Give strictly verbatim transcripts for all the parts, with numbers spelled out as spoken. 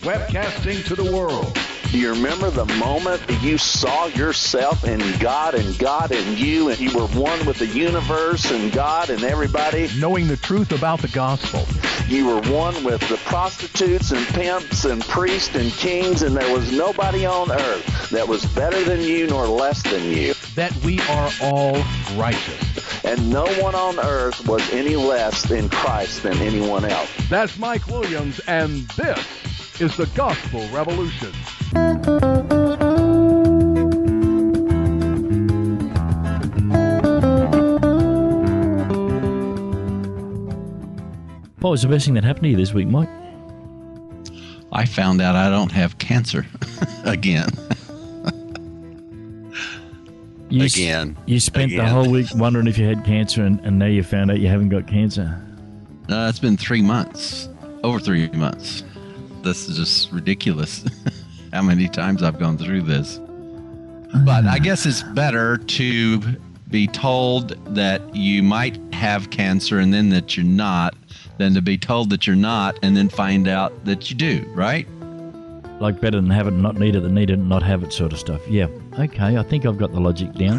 webcasting to the world. Do you remember the moment that you saw yourself in God and God in you, and you were one with the universe and God and everybody? Knowing the truth about the gospel. You were one with the prostitutes and pimps and priests and kings, and there was nobody on earth that was better than you nor less than you. That we are all righteous. And no one on earth was any less in Christ than anyone else. That's Mike Williams, and this is the Gospel Revolution. What was the best thing that happened to you this week, Mike? I found out I don't have cancer again. You again. S- you spent again. the whole week wondering if you had cancer, and, and now you found out you haven't got cancer. Uh, it's been three months, over three months. This is just ridiculous. How many times I've gone through this. But I guess it's better to be told that you might have cancer and then that you're not, than to be told that you're not and then find out that you do, right? Like better than have it and not need it than need it and not have it sort of stuff. Yeah. Okay, I think I've got the logic down.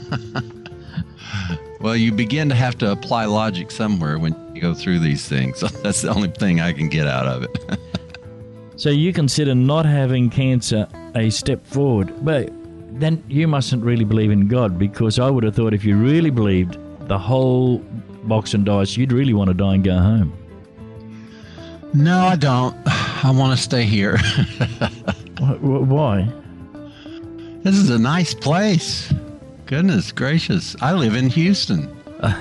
Well, you begin to have to apply logic somewhere when you go through these things. So that's the only thing I can get out of it. So you consider not having cancer a step forward, but then you mustn't really believe in God, because I would have thought if you really believed the whole box and dice, you'd really want to die and go home. No, I don't. I want to stay here. Why? This is a nice place. Goodness gracious. I live in Houston.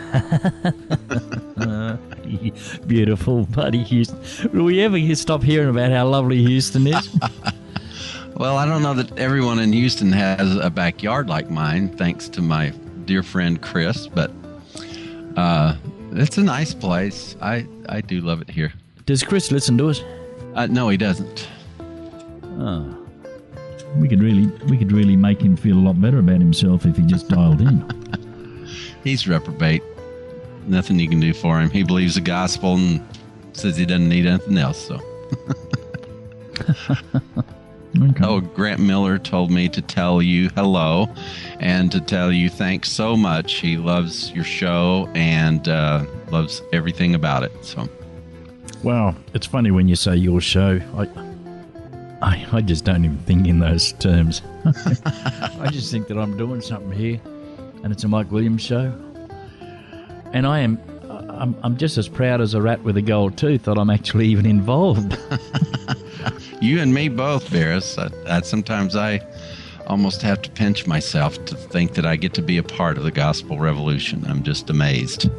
uh, beautiful, buddy Houston. Will we ever stop hearing about how lovely Houston is? Well, I don't know that everyone in Houston has a backyard like mine, thanks to my dear friend Chris, but uh, it's a nice place. I, I do love it here. Does Chris listen to us? Uh, no, he doesn't. Oh. We could really we could really make him feel a lot better about himself if he just dialed in. He's reprobate. Nothing you can do for him. He believes the gospel and says he doesn't need anything else. So, okay. Oh, Grant Miller told me to tell you hello and to tell you thanks so much. He loves your show and uh, loves everything about it. So, well, it's funny when you say your show. I, I, I just don't even think in those terms. I just think that I'm doing something here, and it's a Mike Williams show. And I am, I'm, I'm just as proud as a rat with a gold tooth that I'm actually even involved. You and me both, Barris. I, I, sometimes I almost have to pinch myself to think that I get to be a part of the gospel revolution. I'm just amazed.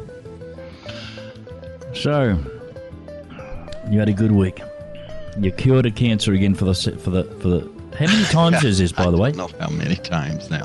So, you had a good week. You cured a cancer again for the for the for the. How many times is this, by the way? I don't know how many times now.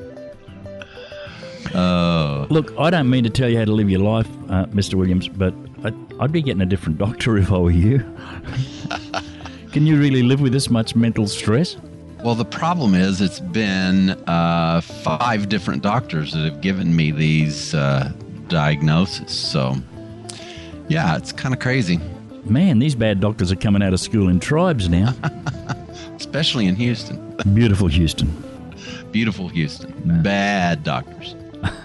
Uh, Look, I don't mean to tell you how to live your life, uh, Mister Williams, but I'd, I'd be getting a different doctor if I were you. Can you really live with this much mental stress? Well, the problem is it's been uh, five different doctors that have given me these uh, diagnoses. So, yeah, it's kind of crazy. Man, these bad doctors are coming out of school in tribes now. Especially in Houston. Beautiful Houston. Beautiful Houston. Man. Bad doctors.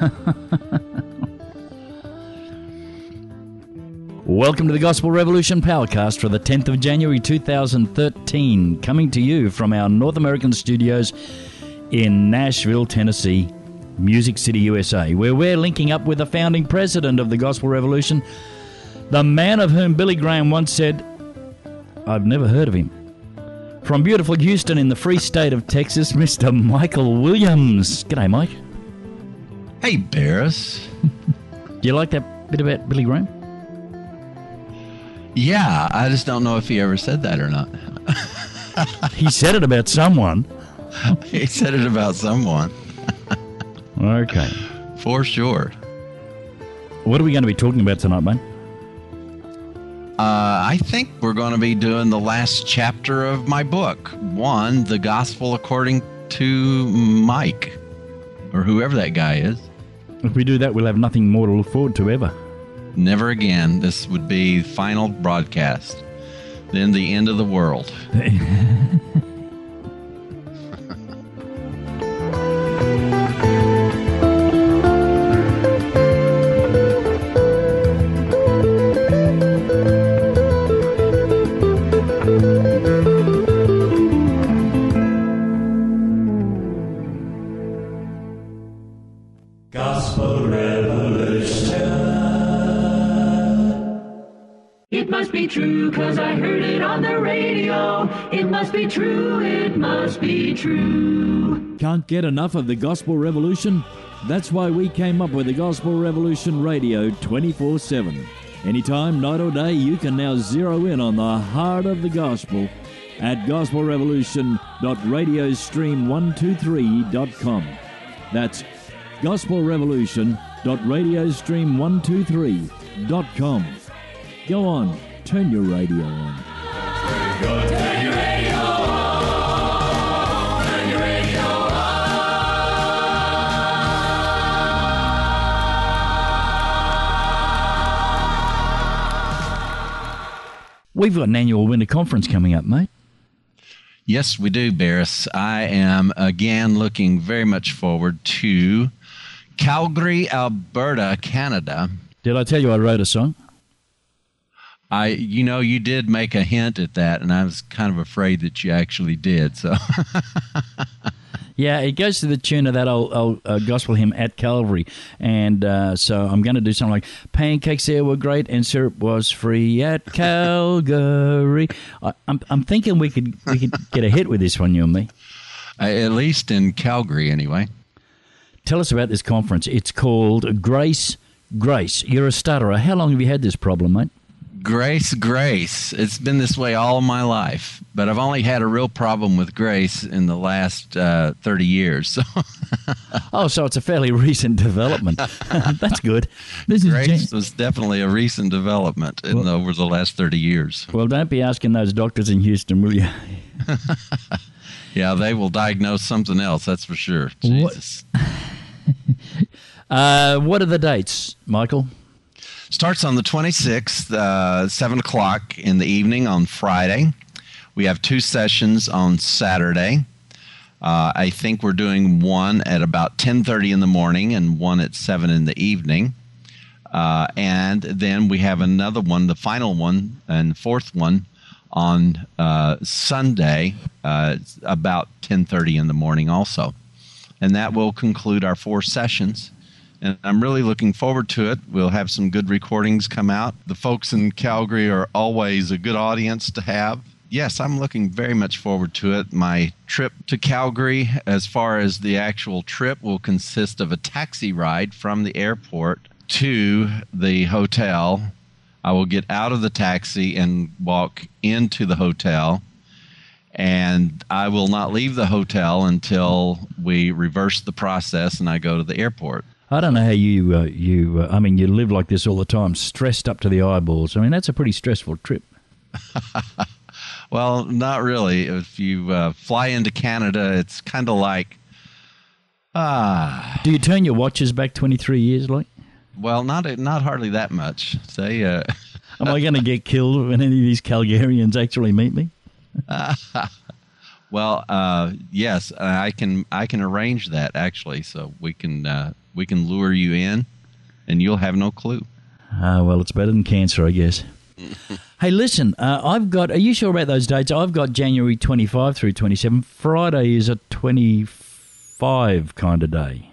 Welcome to the Gospel Revolution Powercast for the tenth of January two thousand thirteen, coming to you from our North American studios in Nashville, Tennessee, Music City, U S A, where we're linking up with the founding president of the Gospel Revolution, the man of whom Billy Graham once said, "I've never heard of him." From beautiful Houston in the free state of Texas, Mister Michael Williams. G'day, Mike. Hey, Barris. Do you like that bit about Billy Graham? Yeah, I just don't know if he ever said that or not. He said it about someone. He said it about someone. Okay. For sure. What are we going to be talking about tonight, mate? Uh, I think we're going to be doing the last chapter of my book. One, The Gospel According to Mike, or whoever that guy is. If we do that, we'll have nothing more to look forward to ever. Never again. This would be final broadcast. then the end of the world. Gospel Revolution. It must be true, 'cause I heard it on the radio. It must be true, it must be true. Can't get enough of the Gospel Revolution? That's why we came up with the Gospel Revolution Radio twenty-four seven. Anytime, night or day, you can now zero in on the heart of the gospel at gospel revolution dot radio stream one two three dot com. That's gospel revolution dot radio stream one two three dot com. Go on, turn your radio on. Go turn your radio on. Turn your radio on. We've got an annual winter conference coming up, mate. Yes, we do, Barris. I am again looking very much forward to Calgary, Alberta, Canada. Did I tell you I wrote a song? I, you know, you did make a hint at that, and I was kind of afraid that you actually did. So, yeah, it goes to the tune of that old, old uh, gospel hymn At Calvary, and uh, so I'm going to do something like pancakes there were great and syrup was free at Calgary. I, I'm I'm thinking we could we could get a hit with this one, you and me. Uh, at least in Calgary, anyway. Tell us about this conference. It's called Grace, Grace. You're a stutterer. How long have you had this problem, mate? Grace, grace. It's been this way all of my life, but I've only had a real problem with grace in the last uh, thirty years. So. Oh, so it's a fairly recent development. That's good. This is grace Jan- was definitely a recent development in, well, over the last thirty years. Well, don't be asking those doctors in Houston, will you? Yeah, they will diagnose something else, that's for sure. Jesus. uh, what are the dates, Michael? Starts on the twenty-sixth, uh, seven o'clock in the evening on Friday. We have two sessions on Saturday. Uh, I think we're doing one at about ten thirty in the morning and one at seven in the evening. Uh, and then we have another one, the final one and fourth one, on uh, Sunday, uh, about ten thirty in the morning also. And that will conclude our four sessions. And I'm really looking forward to it. We'll have some good recordings come out. The folks in Calgary are always a good audience to have. Yes, I'm looking very much forward to it. My trip to Calgary, as far as the actual trip, will consist of a taxi ride from the airport to the hotel. I will get out of the taxi and walk into the hotel. And I will not leave the hotel until we reverse the process and I go to the airport. I don't know how you, uh, you. Uh, I mean, you live like this all the time, stressed up to the eyeballs. I mean, that's a pretty stressful trip. Well, not really. If you uh, fly into Canada, it's kind of like, ah. Do you turn your watches back twenty-three years, like? Well, not not hardly that much. Say, uh, am I going to get killed when any of these Calgarians actually meet me? Well, uh, yes, I can. I can arrange that actually, so we can uh, we can lure you in, and you'll have no clue. Ah, uh, well, it's better than cancer, I guess. Hey, listen, uh, I've got. Are you sure about those dates? I've got January twenty-five through twenty-seven. Friday is a twenty-five kind of day.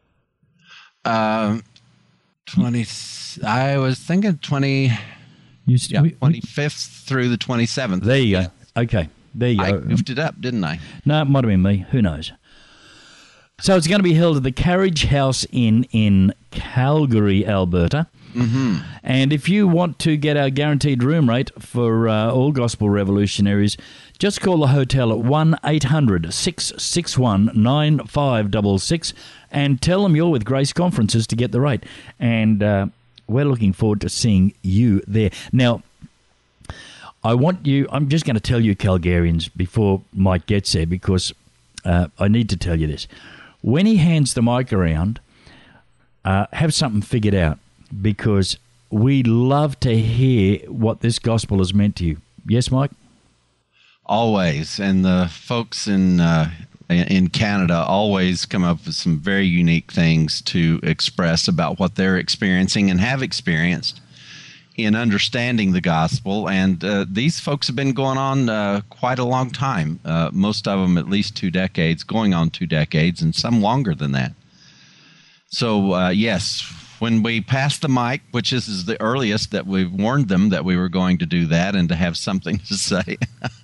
Um, twenty. I was thinking twenty. You st- yeah, twenty-fifth through the twenty-seventh. There you go. Okay. There you I go. goofed it up, didn't I? No, it might have been me. Who knows? So it's going to be held at the Carriage House Inn in Calgary, Alberta. Mm-hmm. And if you want to get our guaranteed room rate for uh, all Gospel Revolutionaries, just call the hotel at one eight hundred, six six one, nine five six six and tell them you're with Grace Conferences to get the rate. And uh, we're looking forward to seeing you there. Now, I want you, I'm just going to tell you Calgarians before Mike gets there because uh, I need to tell you this. When he hands the mic around, uh, have something figured out because we love to hear what this gospel has meant to you. Yes, Mike? Always. And the folks in uh, in Canada always come up with some very unique things to express about what they're experiencing and have experienced in understanding the gospel. And uh, these folks have been going on uh, quite a long time, uh, most of them at least two decades, going on two decades, and some longer than that. So, uh, yes, when we passed the mic, which is, is the earliest that we've warned them that we were going to do that and to have something to say.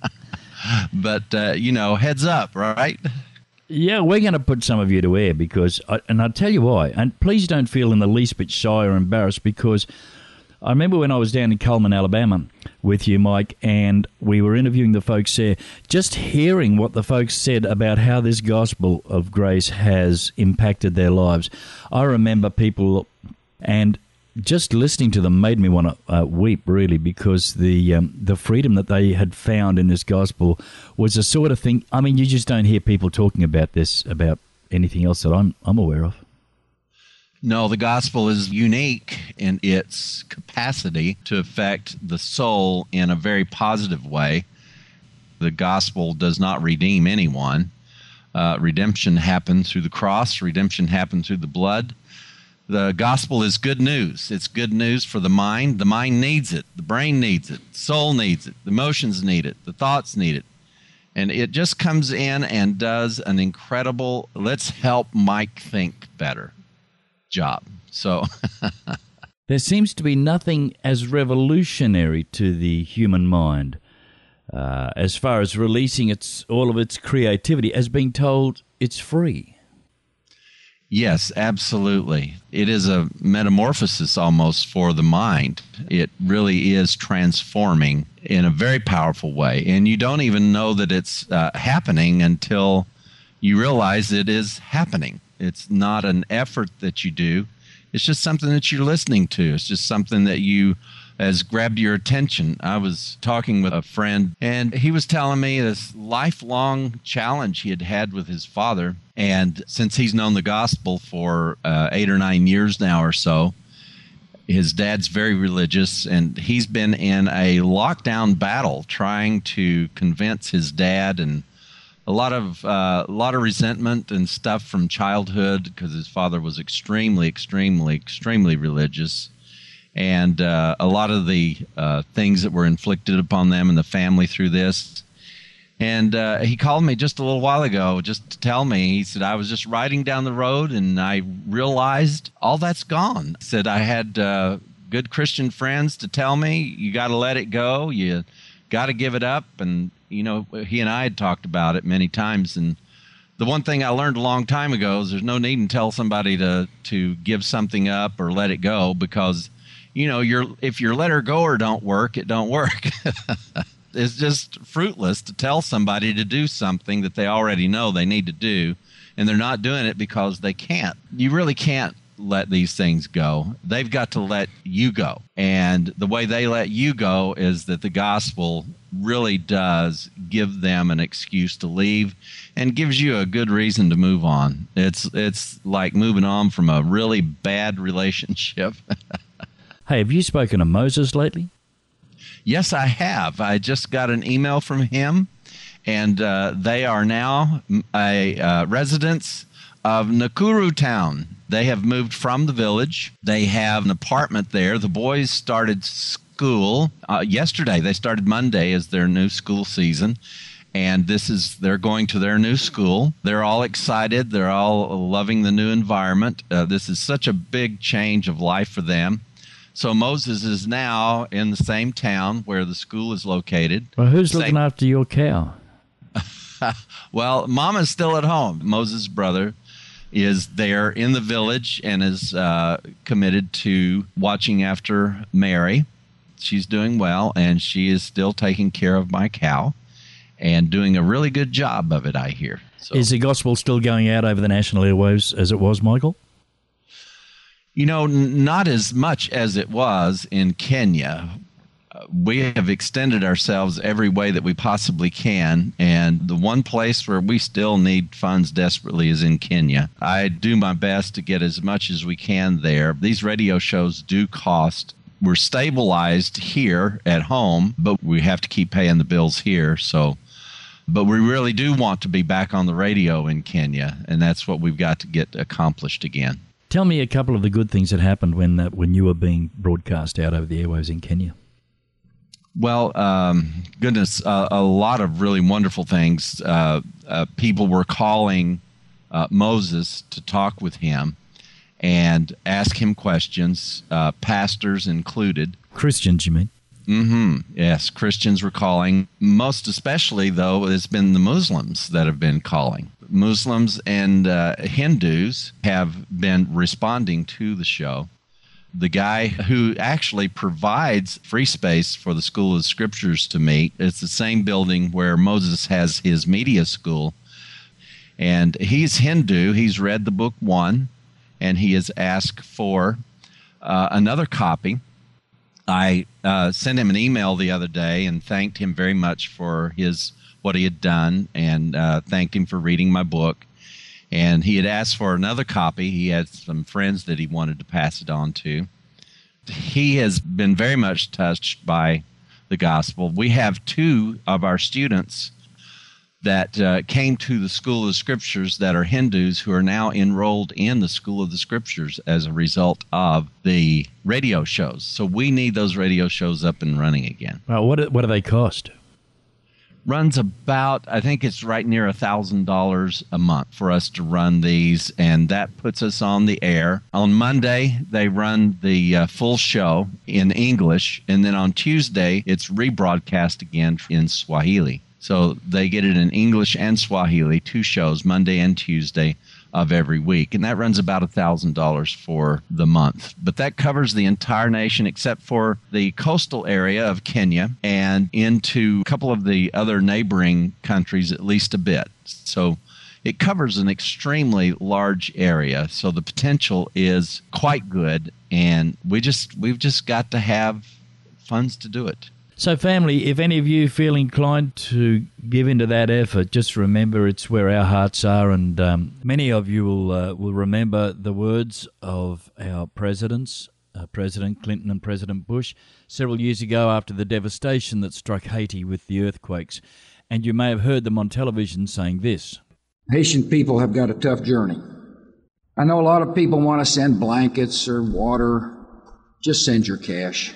But, uh, you know, heads up, right? Yeah, we're going to put some of you to air because, I, and I'll tell you why, and please don't feel in the least bit shy or embarrassed, because I remember when I was down in Cullman, Alabama with you, Mike, and we were interviewing the folks there, just hearing what the folks said about how this gospel of grace has impacted their lives. I remember people, and just listening to them made me want to uh, weep, really, because the um, the freedom that they had found in this gospel was the sort of thing, I mean, you just don't hear people talking about this, about anything else that I'm I'm aware of. No, the gospel is unique in its capacity to affect the soul in a very positive way. The gospel does not redeem anyone. Uh, redemption happened through the cross. Redemption happened through the blood. The gospel is good news. It's good news for the mind. The mind needs it. The brain needs it. The soul needs it. The emotions need it. The thoughts need it. And it just comes in and does an incredible, let's help Mike think better job. So there seems to be nothing as revolutionary to the human mind uh, as far as releasing its all of its creativity as being told it's free. Yes, absolutely. It is a metamorphosis almost for the mind. It really is transforming in a very powerful way. And you don't even know that it's uh, happening until you realize it is happening. It's not an effort that you do. It's just something that you're listening to. It's just something that you has grabbed your attention. I was talking with a friend, and he was telling me this lifelong challenge he had had with his father. And since he's known the gospel for uh, eight or nine years now or so, his dad's very religious, and he's been in a lockdown battle trying to convince his dad, and a lot of uh, a lot of resentment and stuff from childhood because his father was extremely, extremely, extremely religious. And uh, a lot of the uh, things that were inflicted upon them and the family through this. And uh, he called me just a little while ago just to tell me, he said, I was just riding down the road and I realized all that's gone. He said, I had uh, good Christian friends to tell me, you got to let it go, you got to give it up. And, you know, he and I had talked about it many times. And the one thing I learned a long time ago is there's no need to tell somebody to, to give something up or let it go because, you know, you're, if your let her go or don't work, it don't work. It's just fruitless to tell somebody to do something that they already know they need to do, and they're not doing it because they can't. You really can't let these things go. They've got to let you go. And the way they let you go is that the gospel really does give them an excuse to leave and gives you a good reason to move on. It's it's like moving on from a really bad relationship. Hey, have you spoken to Moses lately? Yes, I have. I just got an email from him, and uh, they are now a uh, residents of Nakuru town. They have moved from the village. They have an apartment there. The boys started school uh, yesterday. They started Monday as their new school season, and this is they're going to their new school. They're all excited. They're all loving the new environment. Uh, this is such a big change of life for them. So Moses is now in the same town where the school is located. Well, who's same- looking after your cow? Well, Mama's still at home. Moses' brother is there in the village and is uh, committed to watching after Mary. She's doing well, and she is still taking care of my cow and doing a really good job of it, I hear. So, Is the gospel still going out over the national airwaves as it was, Michael? You know, n- not as much as it was in Kenya. Uh, we have extended ourselves every way that we possibly can, and the one place where we still need funds desperately is in Kenya. I do my best to get as much as we can there. These radio shows do cost we're stabilized here at home, but we have to keep paying the bills here. So, but we really do want to be back on the radio in Kenya, and that's what we've got to get accomplished again. Tell me a couple of the good things that happened when uh, when you were being broadcast out over the airwaves in Kenya. Well, um, goodness, uh, a lot of really wonderful things. Uh, uh, people were calling uh, Moses to talk with him and ask him questions, uh, pastors included. Christians, you mean? Mm-hmm. Yes, Christians were calling. Most especially, though, it's been the Muslims that have been calling. Muslims and uh, Hindus have been responding to the show. The guy who actually provides free space for the School of Scriptures to meet, it's the same building where Moses has his media school. And he's Hindu. He's read the book one, and he has asked for uh, another copy. I uh, sent him an email the other day and thanked him very much for his what he had done, and uh, thanked him for reading my book. And he had asked for another copy. He had some friends that he wanted to pass it on to. He has been very much touched by the gospel. We have two of our students that uh, came to the School of the Scriptures that are Hindus who are now enrolled in the School of the Scriptures as a result of the radio shows. So we need those radio shows up and running again. Well, what do, what do they cost? Runs about, I think it's right near one thousand dollars a month for us to run these, and that puts us on the air. On Monday, they run the uh, full show in English, and then on Tuesday, it's rebroadcast again in Swahili. So they get it in English and Swahili, two shows, Monday and Tuesday of every week. And that runs about one thousand dollars for the month. But that covers the entire nation except for the coastal area of Kenya and into a couple of the other neighboring countries at least a bit. So it covers an extremely large area. So the potential is quite good. And we just, we've just got to have funds to do it. So, family, if any of you feel inclined to give into that effort, just remember it's where our hearts are, and um, many of you will uh, will remember the words of our presidents, uh, President Clinton and President Bush, several years ago after the devastation that struck Haiti with the earthquakes. And you may have heard them on television saying this. Haitian people have got a tough journey. I know a lot of people want to send blankets or water. Just send your cash.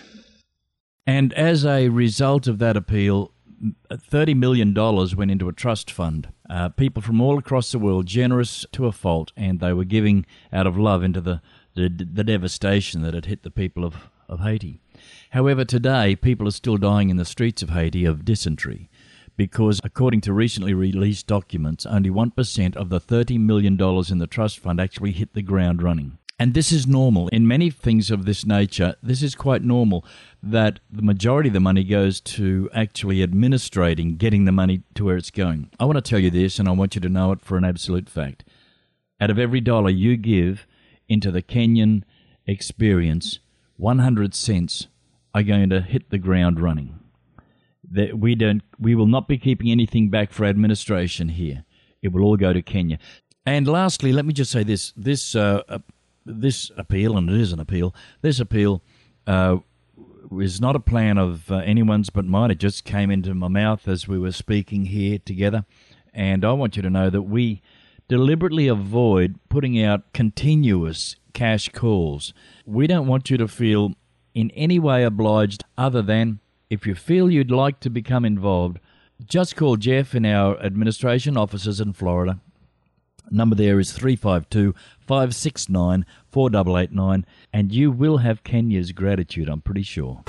And as a result of that appeal, thirty million dollars went into a trust fund. Uh, people from all across the world, generous to a fault, and they were giving out of love into the, the, the devastation that had hit the people of, of Haiti. However, today, people are still dying in the streets of Haiti of dysentery because, according to recently released documents, only one percent of the thirty million dollars in the trust fund actually hit the ground running. And this is normal. In many things of this nature, this is quite normal, that the majority of the money goes to actually administrating, getting the money to where it's going. I want to tell you this, and I want you to know it for an absolute fact. Out of every dollar you give into the Kenyan experience, one hundred cents are going to hit the ground running. That we don't, we will not be keeping anything back for administration here. It will all go to Kenya. And lastly, let me just say this. This uh, This appeal, and it is an appeal, this appeal uh, is not a plan of uh, anyone's but mine. It just came into my mouth as we were speaking here together. And I want you to know that we deliberately avoid putting out continuous cash calls. We don't want you to feel in any way obliged other than if you feel you'd like to become involved, just call Jeff in our administration offices in Florida. Number there is three five two, five six nine, four eight eight nine, and you will have Kenya's gratitude, I'm pretty sure.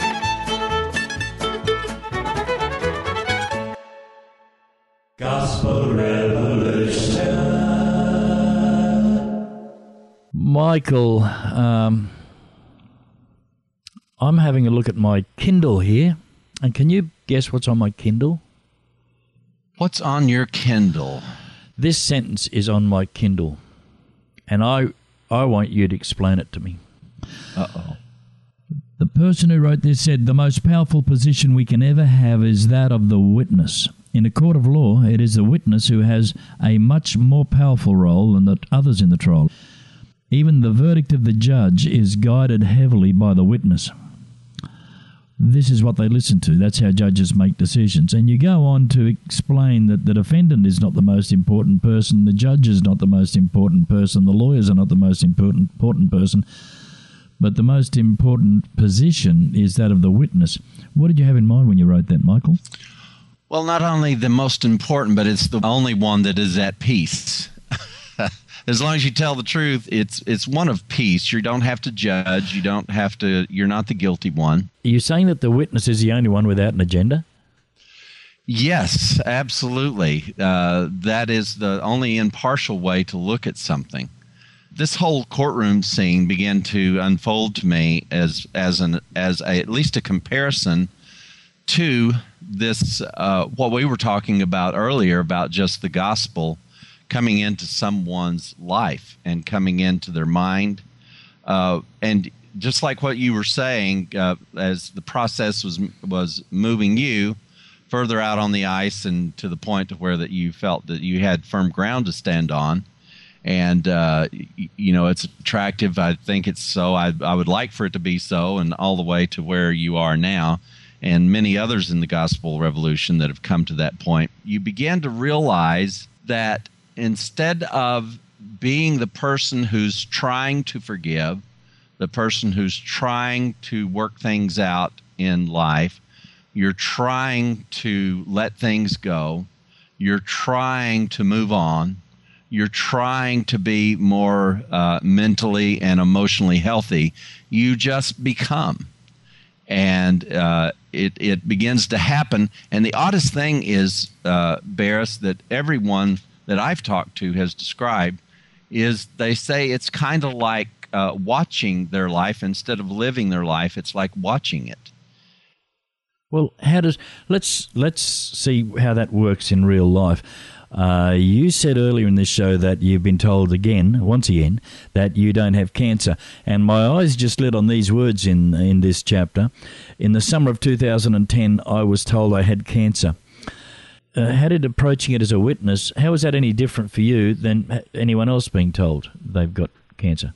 Gospel Revolution. Michael, um, I'm having a look at my Kindle here, and can you guess what's on my Kindle? What's on your Kindle? This sentence is on my Kindle, and I I want you to explain it to me. Uh-oh. The person who wrote this said, the most powerful position we can ever have is that of the witness. In a court of law, it is the witness who has a much more powerful role than the others in the trial. Even the verdict of the judge is guided heavily by the witness. this is what they listen to. That's how judges make decisions. And you go on to explain that the defendant is not the most important person, the judge is not the most important person, the lawyers are not the most important, important person, but the most important position is that of the witness. What did you have in mind when you wrote that, Michael? Well, not only the most important, but it's the only one that is at peace. As long as you tell the truth, it's it's one of peace. You don't have to judge. You don't have to. You're not the guilty one. Are you saying that the witness is the only one without an agenda? Yes, absolutely. Uh, that is the only impartial way to look at something. This whole courtroom scene began to unfold to me as as an as a, at least a comparison to this uh, what we were talking about earlier about just the gospel coming into someone's life and coming into their mind. Uh, and just like what you were saying, uh, as the process was was moving you further out on the ice and to the point to where that you felt that you had firm ground to stand on. And, uh, you know, it's attractive. I think it's so. I, I would like for it to be so, and all the way to where you are now and many others in the gospel revolution that have come to that point. You begin to realize that instead of being the person who's trying to forgive, the person who's trying to work things out in life, you're trying to let things go, you're trying to move on, you're trying to be more uh, mentally and emotionally healthy, you just become. And uh, it, it begins to happen. And the oddest thing is, uh, Barris, that everyone that I've talked to has described is they say it's kind of like uh, watching their life instead of living their life. It's like watching it. Well, how does let's let's see how that works in real life. Uh, you said earlier in this show that you've been told again, once again, that you don't have cancer, and my eyes just lit on these words in in this chapter. In the summer of two thousand ten, I was told I had cancer. Uh, how did approaching it as a witness, how is that any different for you than anyone else being told they've got cancer?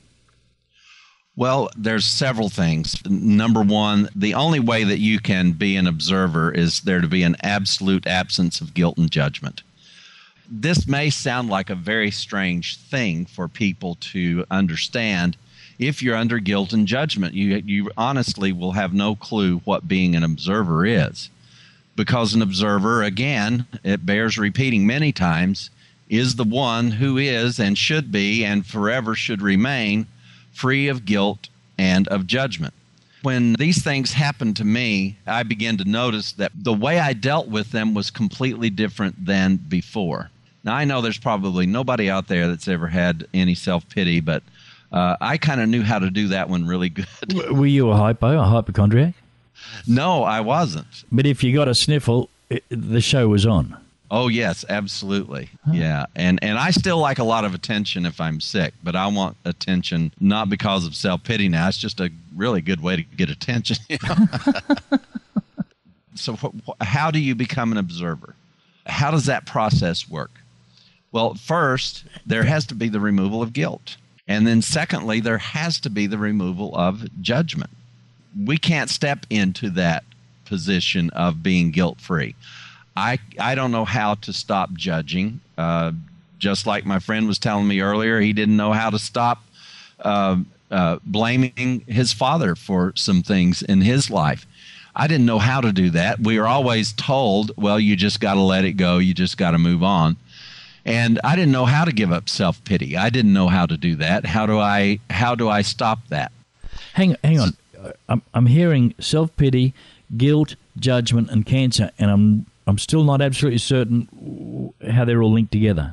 Well, there's several things. Number one, the only way that you can be an observer is there to be an absolute absence of guilt and judgment. This may sound like a very strange thing for people to understand. If you're under guilt and judgment, you you honestly will have no clue what being an observer is. Because an observer, again, it bears repeating many times, is the one who is and should be and forever should remain free of guilt and of judgment. When these things happened to me, I began to notice that the way I dealt with them was completely different than before. Now, I know there's probably nobody out there that's ever had any self-pity, but uh, I kind of knew how to do that one really good. Were you a hypo, a hypochondriac? No, I wasn't. But if you got a sniffle, it, the show was on. Oh, yes, absolutely. Huh. Yeah. And and I still like a lot of attention if I'm sick, but I want attention not because of self-pity now. It's just a really good way to get attention. You know? So wh- how do you become an observer? How does that process work? Well, first, there has to be the removal of guilt. And then secondly, there has to be the removal of judgment. We can't step into that position of being guilt-free. I, I don't know how to stop judging. Uh, just like my friend was telling me earlier, he didn't know how to stop uh, uh, blaming his father for some things in his life. I didn't know how to do that. We are always told, well, you just got to let it go. You just got to move on. And I didn't know how to give up self-pity. I didn't know how to do that. How do I how do I stop that? Hang hang on. I'm I'm hearing self-pity, guilt, judgment, and cancer, and I'm I'm still not absolutely certain how they're all linked together.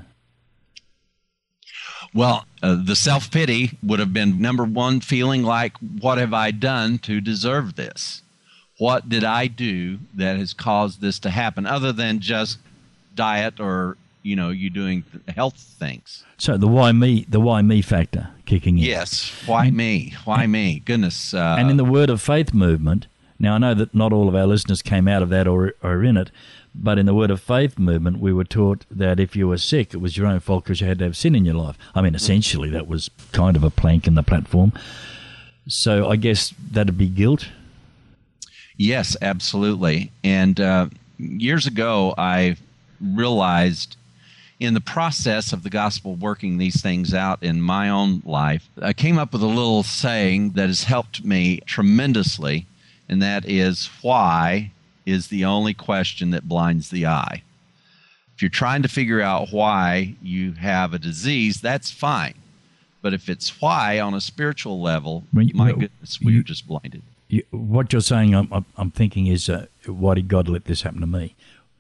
Well, uh, the self-pity would have been, number one, feeling like, what have I done to deserve this? What did I do that has caused this to happen, other than just diet or, you know, you doing health things? So the why me, the why me factor kicking in. Yes, why and, me? Why and, me? Goodness. Uh, and in the Word of Faith movement, now I know that not all of our listeners came out of that or are in it, but in the Word of Faith movement, we were taught that if you were sick, it was your own fault because you had to have sin in your life. I mean, essentially, that was kind of a plank in the platform. So I guess that'd be guilt. Yes, absolutely. And uh, years ago, I realized in the process of the gospel working these things out in my own life, I came up with a little saying that has helped me tremendously, and that is, why is the only question that blinds the eye. If you're trying to figure out why you have a disease, that's fine. But if it's why on a spiritual level, When you- my well, goodness, we're you- just blinded. You, what you're saying, I'm, I'm- I'm thinking, is uh, why did God let this happen to me?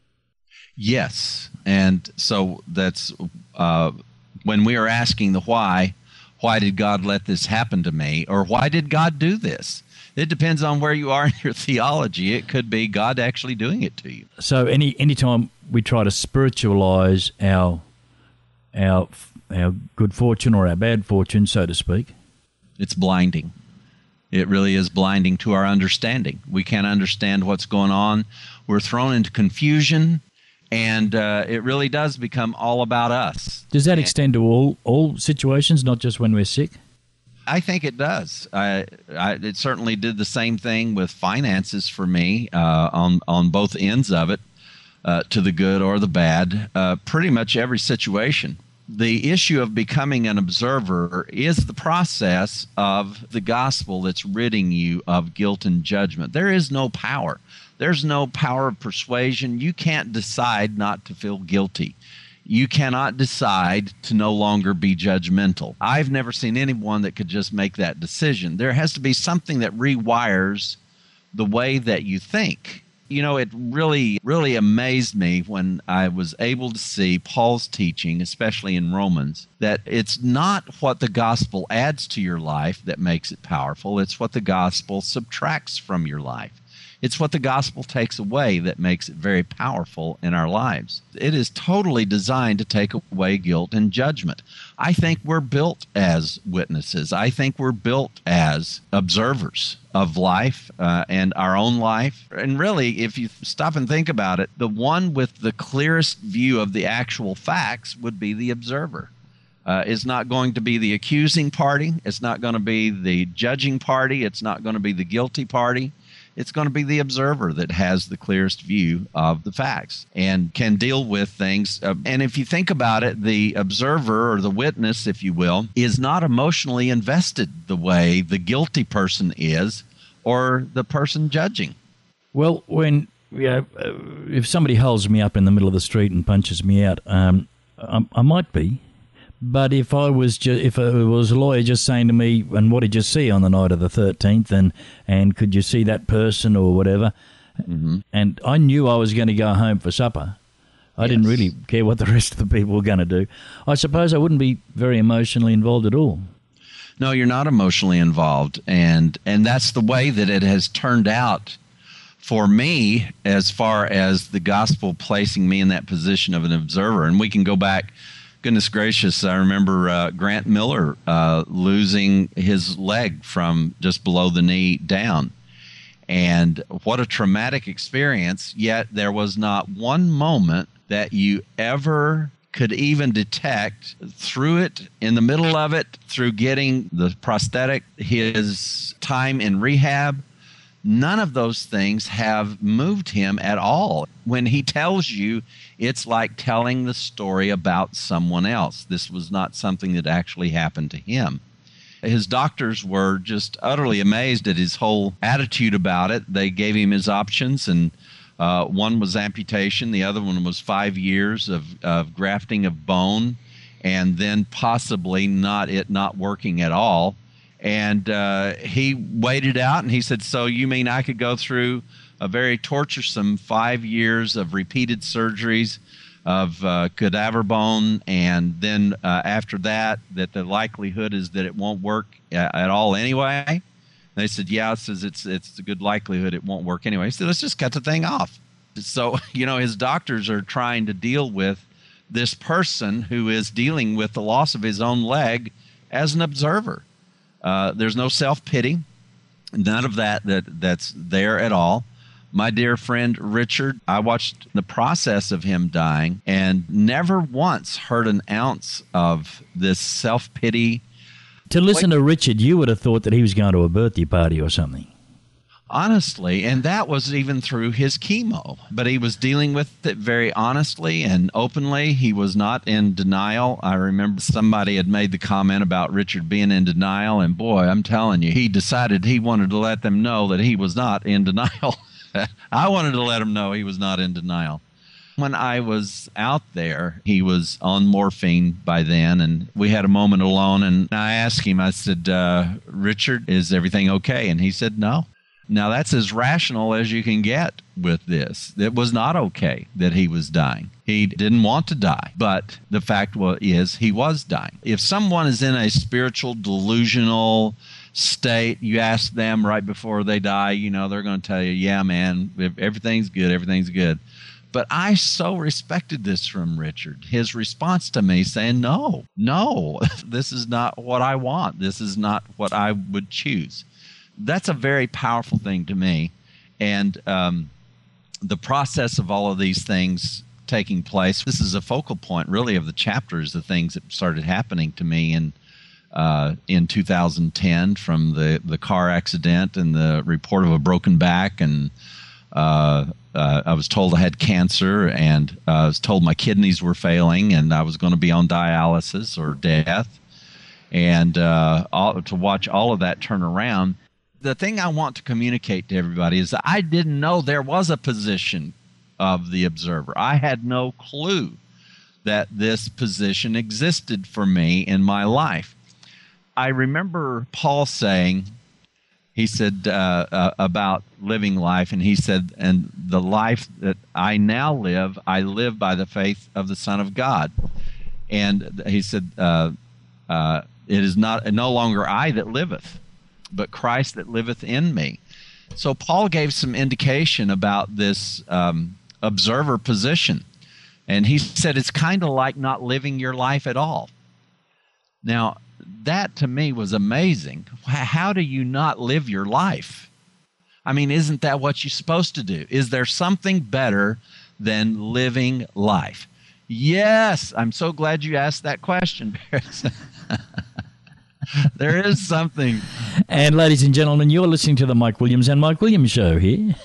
Yes. And so that's uh, when we are asking the why, why did God let this happen to me? Or why did God do this? It depends on where you are in your theology. It could be God actually doing it to you. So any anytime we try to spiritualize our our our good fortune or our bad fortune, so to speak, It's blinding. It really is blinding to our understanding. We can't understand what's going on. We're thrown into confusion, and uh, it really does become all about us. does that extend to all all situations, not just when we're sick? I think it does. I, I, it certainly did the same thing with finances for me uh, on on both ends of it, uh, to the good or the bad. Uh, pretty much every situation. The issue of becoming an observer is the process of the gospel that's ridding you of guilt and judgment. There is no power. There's no power of persuasion. You can't decide not to feel guilty. You cannot decide to no longer be judgmental. I've never seen anyone that could just make that decision. There has to be something that rewires the way that you think. You know, it really, really amazed me when I was able to see Paul's teaching, especially in Romans, that it's not what the gospel adds to your life that makes it powerful. It's what the gospel subtracts from your life. It's what the gospel takes away that makes it very powerful in our lives. It is totally designed to take away guilt and judgment. I think we're built as witnesses. I think we're built as observers of life uh, and our own life. And really, if you stop and think about it, the one with the clearest view of the actual facts would be the observer. Uh, it's not going to be the accusing party. It's not going to be the judging party. It's not going to be the guilty party. It's going to be the observer that has the clearest view of the facts and can deal with things. Uh, and if you think about it, the observer or the witness, if you will, is not emotionally invested the way the guilty person is or the person judging. Well, when yeah, uh, if somebody holds me up in the middle of the street and punches me out, um, I, I might be. But if I was ju- if it was a lawyer just saying to me, and what did you see on the night of the thirteenth, and and could you see that person or whatever, mm-hmm. and I knew I was going to go home for supper, I yes. didn't really care what the rest of the people were going to do. I suppose I wouldn't be very emotionally involved at all. No, you're not emotionally involved, and and that's the way that it has turned out for me as far as the gospel placing me in that position of an observer. And we can go back. Goodness gracious, I remember uh, Grant Miller uh, losing his leg from just below the knee down. And what a traumatic experience, yet there was not one moment that you ever could even detect through it, in the middle of it, through getting the prosthetic, his time in rehab. None of those things have moved him at all. When he tells you, it's like telling the story about someone else. This was not something that actually happened to him. His doctors were just utterly amazed at his whole attitude about it. They gave him his options, and uh, one was amputation. The other one was five years of, of grafting of bone, and then possibly not it not working at all. And uh, he waited out, and he said, so you mean I could go through a very torturesome five years of repeated surgeries of uh, cadaver bone, and then uh, after that, that the likelihood is that it won't work at, at all anyway? And they said, yeah, it says it's, it's a good likelihood it won't work anyway. He said, let's just cut the thing off. So, you know, his doctors are trying to deal with this person who is dealing with the loss of his own leg as an observer. Uh, there's no self-pity, none of that, that that's there at all. My dear friend Richard, I watched the process of him dying and never once heard an ounce of this self-pity. To listen like, to Richard, you would have thought that he was going to a birthday party or something. honestly, and that was even through his chemo. But he was dealing with it very honestly and openly. He was not in denial. I remember somebody had made the comment about Richard being in denial, and boy, I'm telling you, he decided he wanted to let them know that he was not in denial. I wanted to let him know he was not in denial. When I was out there, he was on morphine by then, and we had a moment alone, and I asked him, I said, uh, Richard, is everything okay? And he said, no. Now, that's as rational as you can get with this. It was not okay that he was dying. He didn't want to die, but the fact is he was dying. If someone is in a spiritual, delusional state, you ask them right before they die, you know, they're going to tell you, yeah, man, everything's good, everything's good. But I so respected this from Richard. His response to me saying, no, no, this is not what I want. This is not what I would choose. That's a very powerful thing to me. And um, the process of all of these things taking place, this is a focal point really of the chapters, the things that started happening to me in uh, in two thousand ten from the, the car accident and the report of a broken back, and uh, uh, I was told I had cancer, and uh, I was told my kidneys were failing and I was going to be on dialysis or death, and uh, all, to watch all of that turn around. The thing I want to communicate to everybody is that I didn't know there was a position of the observer. I had no clue that this position existed for me in my life. I remember Paul saying, he said uh, uh, about living life, and he said, and the life that I now live, I live by the faith of the Son of God. And he said, uh, uh, it is not no longer I that liveth, but Christ that liveth in me. So Paul gave some indication about this um, observer position. And he said it's kind of like not living your life at all. Now, that to me was amazing. How do you not live your life? I mean, isn't that what you're supposed to do? Is there something better than living life? Yes, I'm so glad you asked that question, Paris. There is something. And ladies and gentlemen, you're listening to the Mike Williams and Mike Williams Show here.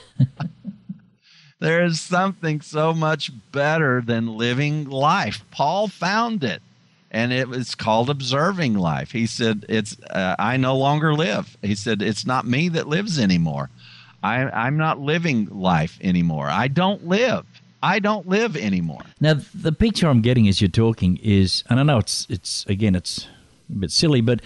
There is something so much better than living life. Paul found it, and it was called observing life. He said, "It's uh, I no longer live." He said, "It's not me that lives anymore. I, I'm not living life anymore. I don't live. I don't live anymore." Now, the picture I'm getting as you're talking is, and I know it's it's again, it's a bit silly, but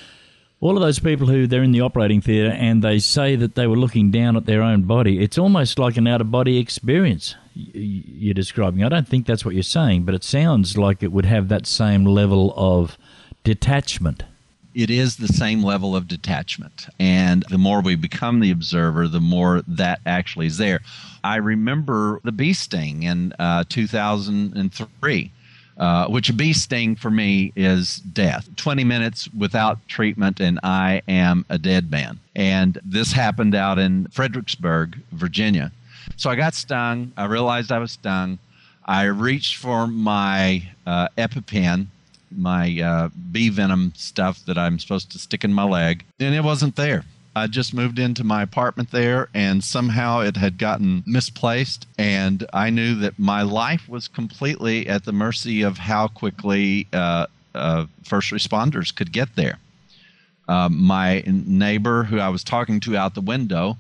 all of those people who they're in the operating theatre and they say that they were looking down at their own body, it's almost like an out-of-body experience you're describing. I don't think that's what you're saying, but it sounds like it would have that same level of detachment. It is the same level of detachment. And the more we become the observer, the more that actually is there. I remember the bee sting in uh, two thousand three. Uh, which a bee sting for me is death. twenty minutes without treatment and I am a dead man. And this happened out in Fredericksburg, Virginia. So I got stung. I realized I was stung. I reached for my uh, EpiPen, my uh, bee venom stuff that I'm supposed to stick in my leg, and it wasn't there. I just moved into my apartment there, and somehow it had gotten misplaced, and I knew that my life was completely at the mercy of how quickly uh, uh, first responders could get there. Uh, my neighbor, who I was talking to out the window,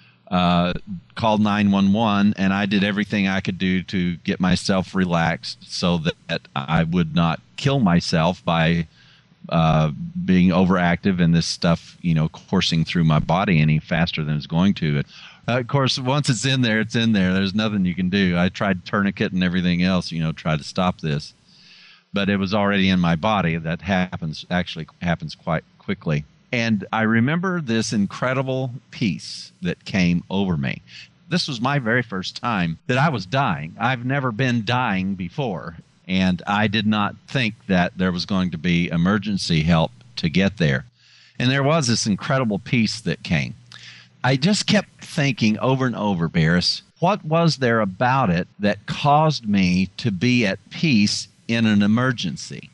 uh, called nine one one, and I did everything I could do to get myself relaxed so that I would not kill myself by Uh, being overactive and this stuff, you know, coursing through my body any faster than it's going to. Uh, of course, once it's in there, it's in there. There's nothing you can do. I tried tourniquet and everything else, you know, try to stop this. But it was already in my body. That happens, actually happens quite quickly. And I remember this incredible peace that came over me. This was my very first time that I was dying. I've never been dying before. And I did not think that there was going to be emergency help to get there. And there was this incredible peace that came. I just kept thinking over and over, Barris, what was there about it that caused me to be at peace in an emergency?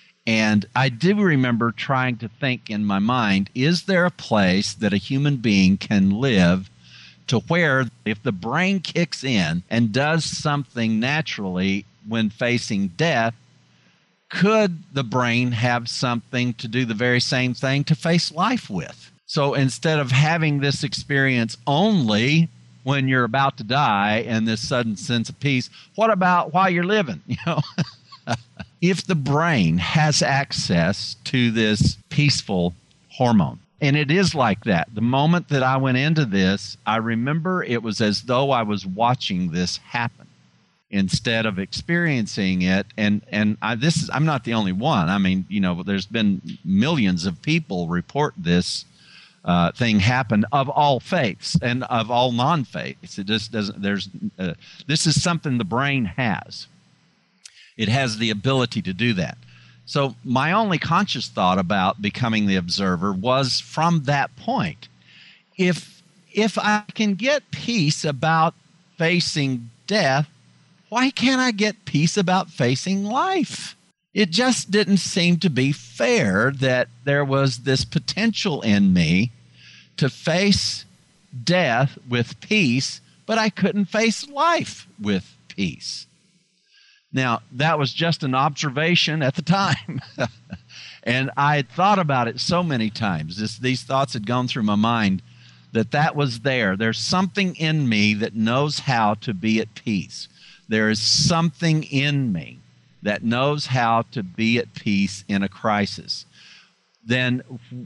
And I do remember trying to think in my mind, is there a place that a human being can live to where if the brain kicks in and does something naturally when facing death, could the brain have something to do the very same thing to face life with? So instead of having this experience only when you're about to die and this sudden sense of peace, what about while you're living? You know, if the brain has access to this peaceful hormone, and it is like that. The moment that I went into this, I remember it was as though I was watching this happen instead of experiencing it. And and I, this is I'm not the only one. I mean, you know, there's been millions of people report this uh, thing happen of all faiths and of all non-faiths. It just doesn't. There's uh, this is something the brain has. It has the ability to do that. So my only conscious thought about becoming the observer was from that point. If if I can get peace about facing death, why can't I get peace about facing life? It just didn't seem to be fair that there was this potential in me to face death with peace, but I couldn't face life with peace. Now, that was just an observation at the time. And I had thought about it so many times. This, these thoughts had gone through my mind that that was there. There's something in me that knows how to be at peace. There is something in me that knows how to be at peace in a crisis. Then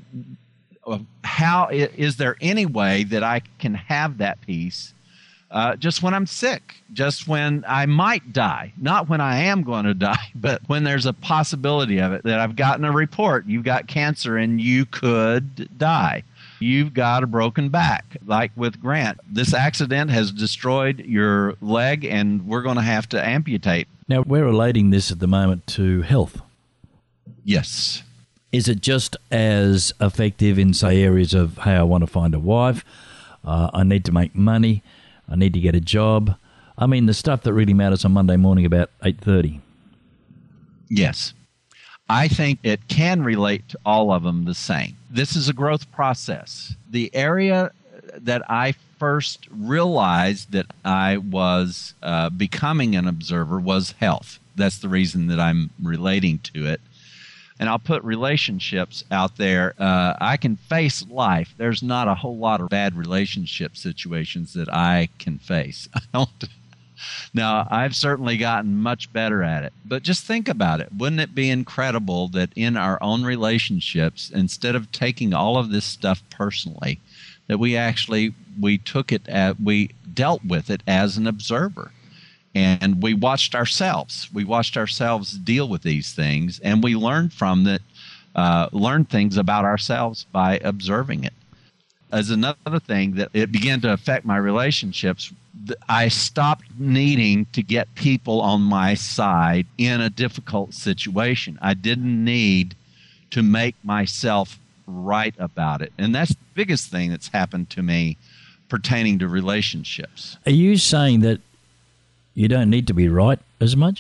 how is there any way that I can have that peace Uh, just when I'm sick, just when I might die, not when I am going to die, but when there's a possibility of it, that I've gotten a report, you've got cancer and you could die. You've got a broken back, like with Grant. This accident has destroyed your leg and we're going to have to amputate. Now, we're relating this at the moment to health. Yes. Is it just as effective in, say, areas of, hey, I want to find a wife, uh, I need to make money, I need to get a job? I mean, the stuff that really matters on Monday morning about eight thirty. Yes. I think it can relate to all of them the same. This is a growth process. The area that I first realized that I was uh, becoming an observer was health. That's the reason that I'm relating to it. And I'll put relationships out there. Uh, I can face life. There's not a whole lot of bad relationship situations that I can face. I don't. Now, I've certainly gotten much better at it. But just think about it. Wouldn't it be incredible that in our own relationships, instead of taking all of this stuff personally, that we actually, we took it, at, we dealt with it as an observer. And we watched ourselves. We watched ourselves deal with these things, and we learned from that, uh, learned things about ourselves by observing it. As another thing that it began to affect my relationships, I stopped needing to get people on my side in a difficult situation. I didn't need to make myself right about it. And that's the biggest thing that's happened to me pertaining to relationships. Are you saying that you don't need to be right as much?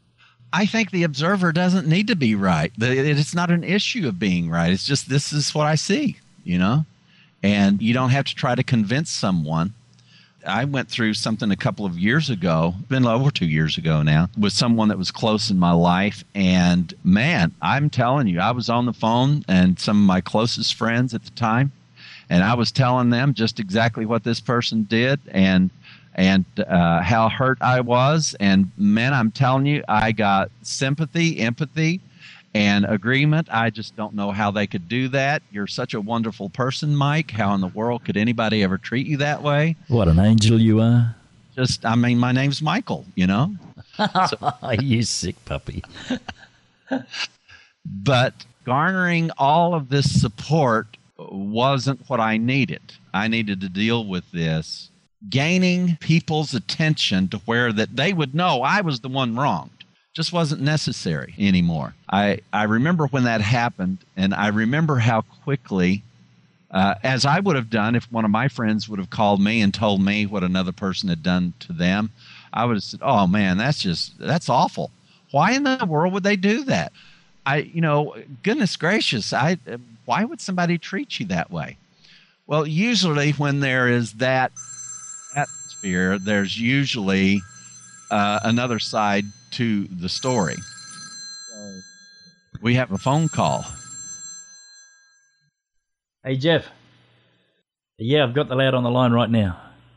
I think the observer doesn't need to be right. It's not an issue of being right. It's just, this is what I see, you know? And you don't have to try to convince someone. I went through something a couple of years ago, been over two years ago now, with someone that was close in my life. And man, I'm telling you, I was on the phone and some of my closest friends at the time, and I was telling them just exactly what this person did and and uh, how hurt I was. And man, I'm telling you, I got sympathy, empathy, and agreement. I just don't know how they could do that. You're such a wonderful person, Mike. How in the world could anybody ever treat you that way? What an angel you are. Just, I mean, my name's Michael, you know? So, you sick puppy. But garnering all of this support wasn't what I needed. I needed to deal with this, gaining people's attention to where that they would know I was the one wronged. Just wasn't necessary anymore. I, I remember when that happened, and I remember how quickly, uh, as I would have done if one of my friends would have called me and told me what another person had done to them, I would have said, oh man, that's just, that's awful. Why in the world would they do that? I, you know, goodness gracious, I, why would somebody treat you that way? Well, usually when there is that atmosphere, there's usually uh, another side to the story. So we have a phone call. Hey, Jeff. Yeah, I've got the lad on the line right now.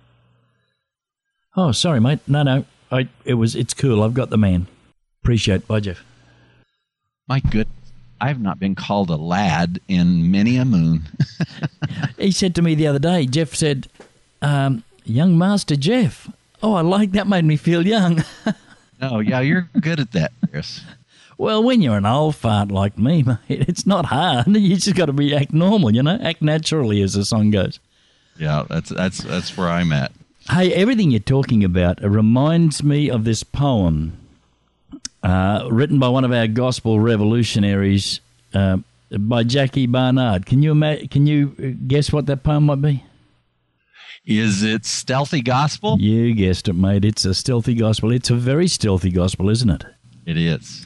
Oh, sorry, mate. No, no. I, it was, it's cool. I've got the man. Appreciate it. Bye, Jeff. My good, I have not been called a lad in many a moon. He said to me the other day, Jeff said, um, young Master Jeff. Oh, I like that. Made me feel young. Oh, yeah, you're good at that, Chris. Well, when you're an old fart like me, mate, it's not hard. You just got to be act normal, you know, act naturally, as the song goes. Yeah, that's that's that's where I'm at. Hey, everything you're talking about reminds me of this poem uh, written by one of our gospel revolutionaries, uh, by Jackie Barnard. Can you ima- can you guess what that poem might be? Is it Stealthy Gospel? You guessed it, mate. It's a stealthy gospel. It's a very stealthy gospel, isn't it? It is.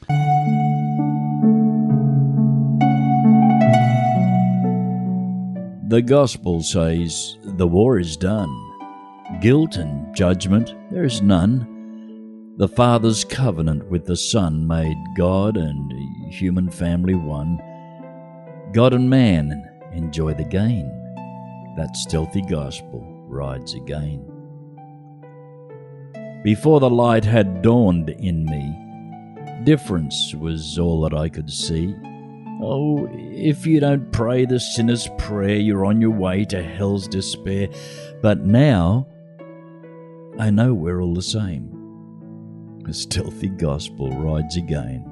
The gospel says the war is done. Guilt and judgment there is none. The Father's covenant with the Son made God and human family one. God and man enjoy the gain. That stealthy gospel rides again. Before the light had dawned in me, difference was all that I could see. Oh, if you don't pray the sinner's prayer, you're on your way to hell's despair. But now, I know we're all the same. The stealthy gospel rides again.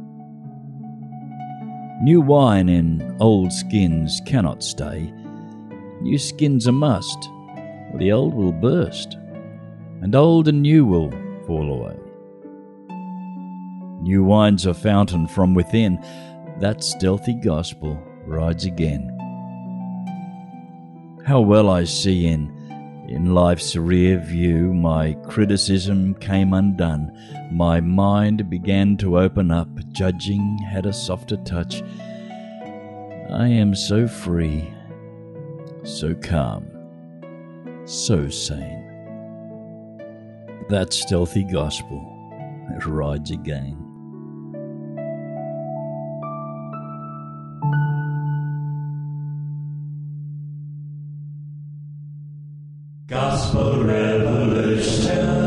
New wine in old skins cannot stay. New skin's a must, or the old will burst, and old and new will fall away. New wine's a fountain from within. That stealthy gospel rides again. How well I see in, in life's rear view, my criticism came undone. My mind began to open up, judging had a softer touch. I am so free, so calm, so sane. That stealthy gospel, it rides again. Gospel Revolution.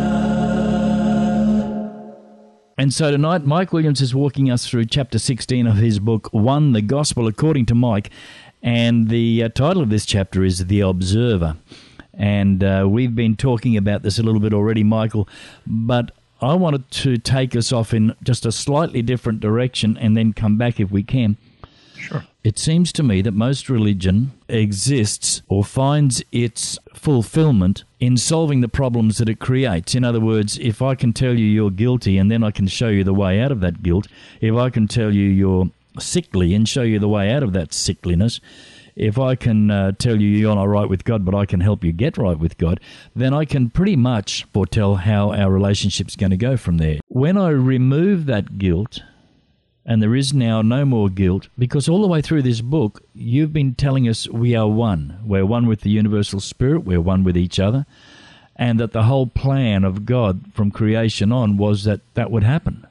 And so tonight, Mike Williams is walking us through chapter sixteen of his book, One, the Gospel According to Mike. And the uh, title of this chapter is The Observer. And uh, we've been talking about this a little bit already, Michael, but I wanted to take us off in just a slightly different direction and then come back if we can. Sure. It seems to me that most religion exists or finds its fulfillment in solving the problems that it creates. In other words, if I can tell you you're guilty and then I can show you the way out of that guilt, if I can tell you you're sickly and show you the way out of that sickliness, if I can uh, tell you you're not right with God, but I can help you get right with God, then I can pretty much foretell how our relationship's going to go from there. When I remove that guilt, and there is now no more guilt, because all the way through this book, you've been telling us we are one. We're one with the universal spirit, we're one with each other, and that the whole plan of God from creation on was that that would happen.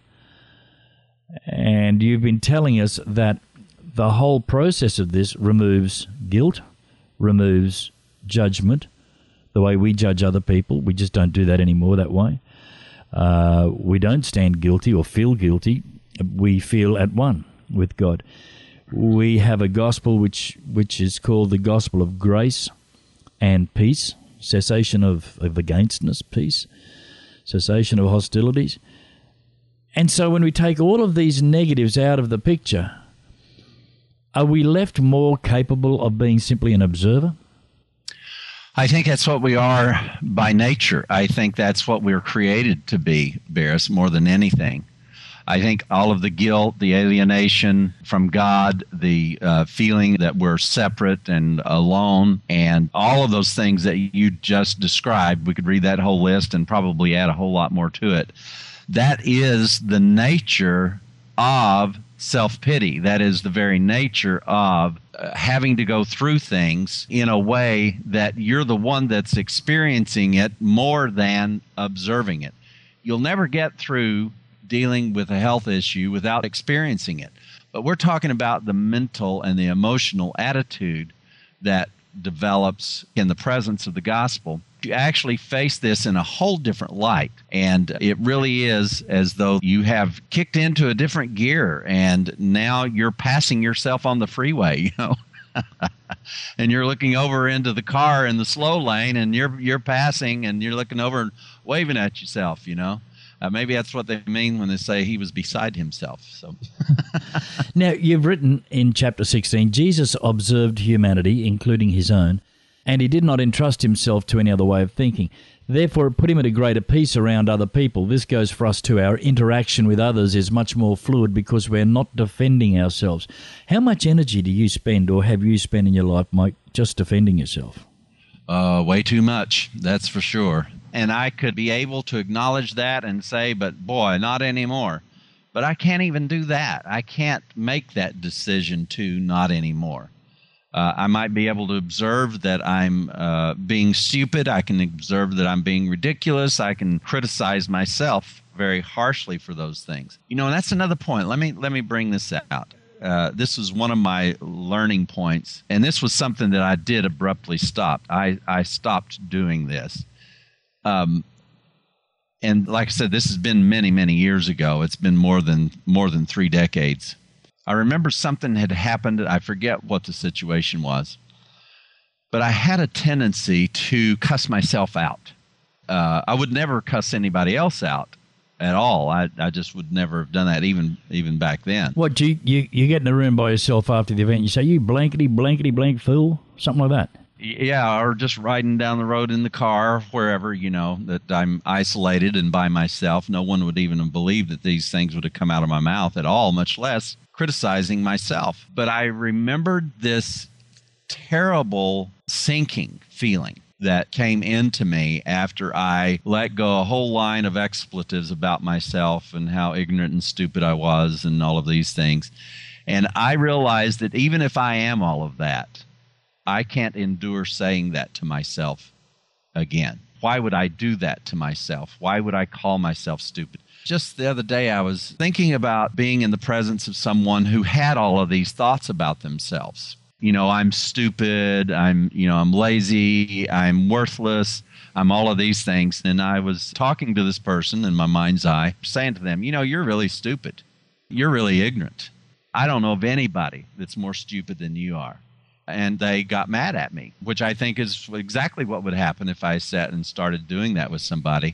And you've been telling us that the whole process of this removes guilt, removes judgment, the way we judge other people. We just don't do that anymore that way. Uh, we don't stand guilty or feel guilty. We feel at one with God. We have a gospel which which is called the gospel of grace and peace, cessation of, of againstness, peace, cessation of hostilities. And so when we take all of these negatives out of the picture, are we left more capable of being simply an observer? I think that's what we are by nature. I think that's what we're created to be, Barris, more than anything. I think all of the guilt, the alienation from God, the uh, feeling that we're separate and alone, and all of those things that you just described, we could read that whole list and probably add a whole lot more to it. That is the nature of self-pity. That is the very nature of uh, having to go through things in a way that you're the one that's experiencing it more than observing it. You'll never get through dealing with a health issue without experiencing it. But we're talking about the mental and the emotional attitude that develops in the presence of the gospel. You actually face this in a whole different light. And it really is as though you have kicked into a different gear and now you're passing yourself on the freeway, you know. And you're looking over into the car in the slow lane and you're you're passing and you're looking over and waving at yourself, you know. Uh, maybe that's what they mean when they say he was beside himself. So, now, you've written in chapter sixteen, Jesus observed humanity, including his own, and he did not entrust himself to any other way of thinking. Therefore, it put him at a greater peace around other people. This goes for us too. Our interaction with others is much more fluid because we're not defending ourselves. How much energy do you spend or have you spent in your life, Mike, just defending yourself? Uh, way too much, that's for sure. And I could be able to acknowledge that and say, but boy, not anymore. But I can't even do that. I can't make that decision to not anymore. Uh, I might be able to observe that I'm uh, being stupid. I can observe that I'm being ridiculous. I can criticize myself very harshly for those things. You know, and that's another point. Let me let me bring this out. Uh, this was one of my learning points, and this was something that I did abruptly stop. I, I stopped doing this. Um, and like I said, this has been many, many years ago. It's been more than more than three decades. I remember something had happened. I forget what the situation was, but I had a tendency to cuss myself out. Uh, I would never cuss anybody else out at all. I, I just would never have done that even even back then. What, you, you, you get in a room by yourself after the event and you say, you blankety, blankety, blank fool? Something like that? Yeah, or just riding down the road in the car, wherever, you know, that I'm isolated and by myself. No one would even believe that these things would have come out of my mouth at all, much less criticizing myself. But I remembered this terrible sinking feeling that came into me after I let go a whole line of expletives about myself and how ignorant and stupid I was and all of these things. And I realized that even if I am all of that, I can't endure saying that to myself again. Why would I do that to myself? Why would I call myself stupid? Just the other day, I was thinking about being in the presence of someone who had all of these thoughts about themselves. You know, I'm stupid, I'm, you know, I'm lazy, I'm worthless, I'm all of these things. And I was talking to this person in my mind's eye, saying to them, you know, you're really stupid. You're really ignorant. I don't know of anybody that's more stupid than you are. And they got mad at me, which I think is exactly what would happen if I sat and started doing that with somebody.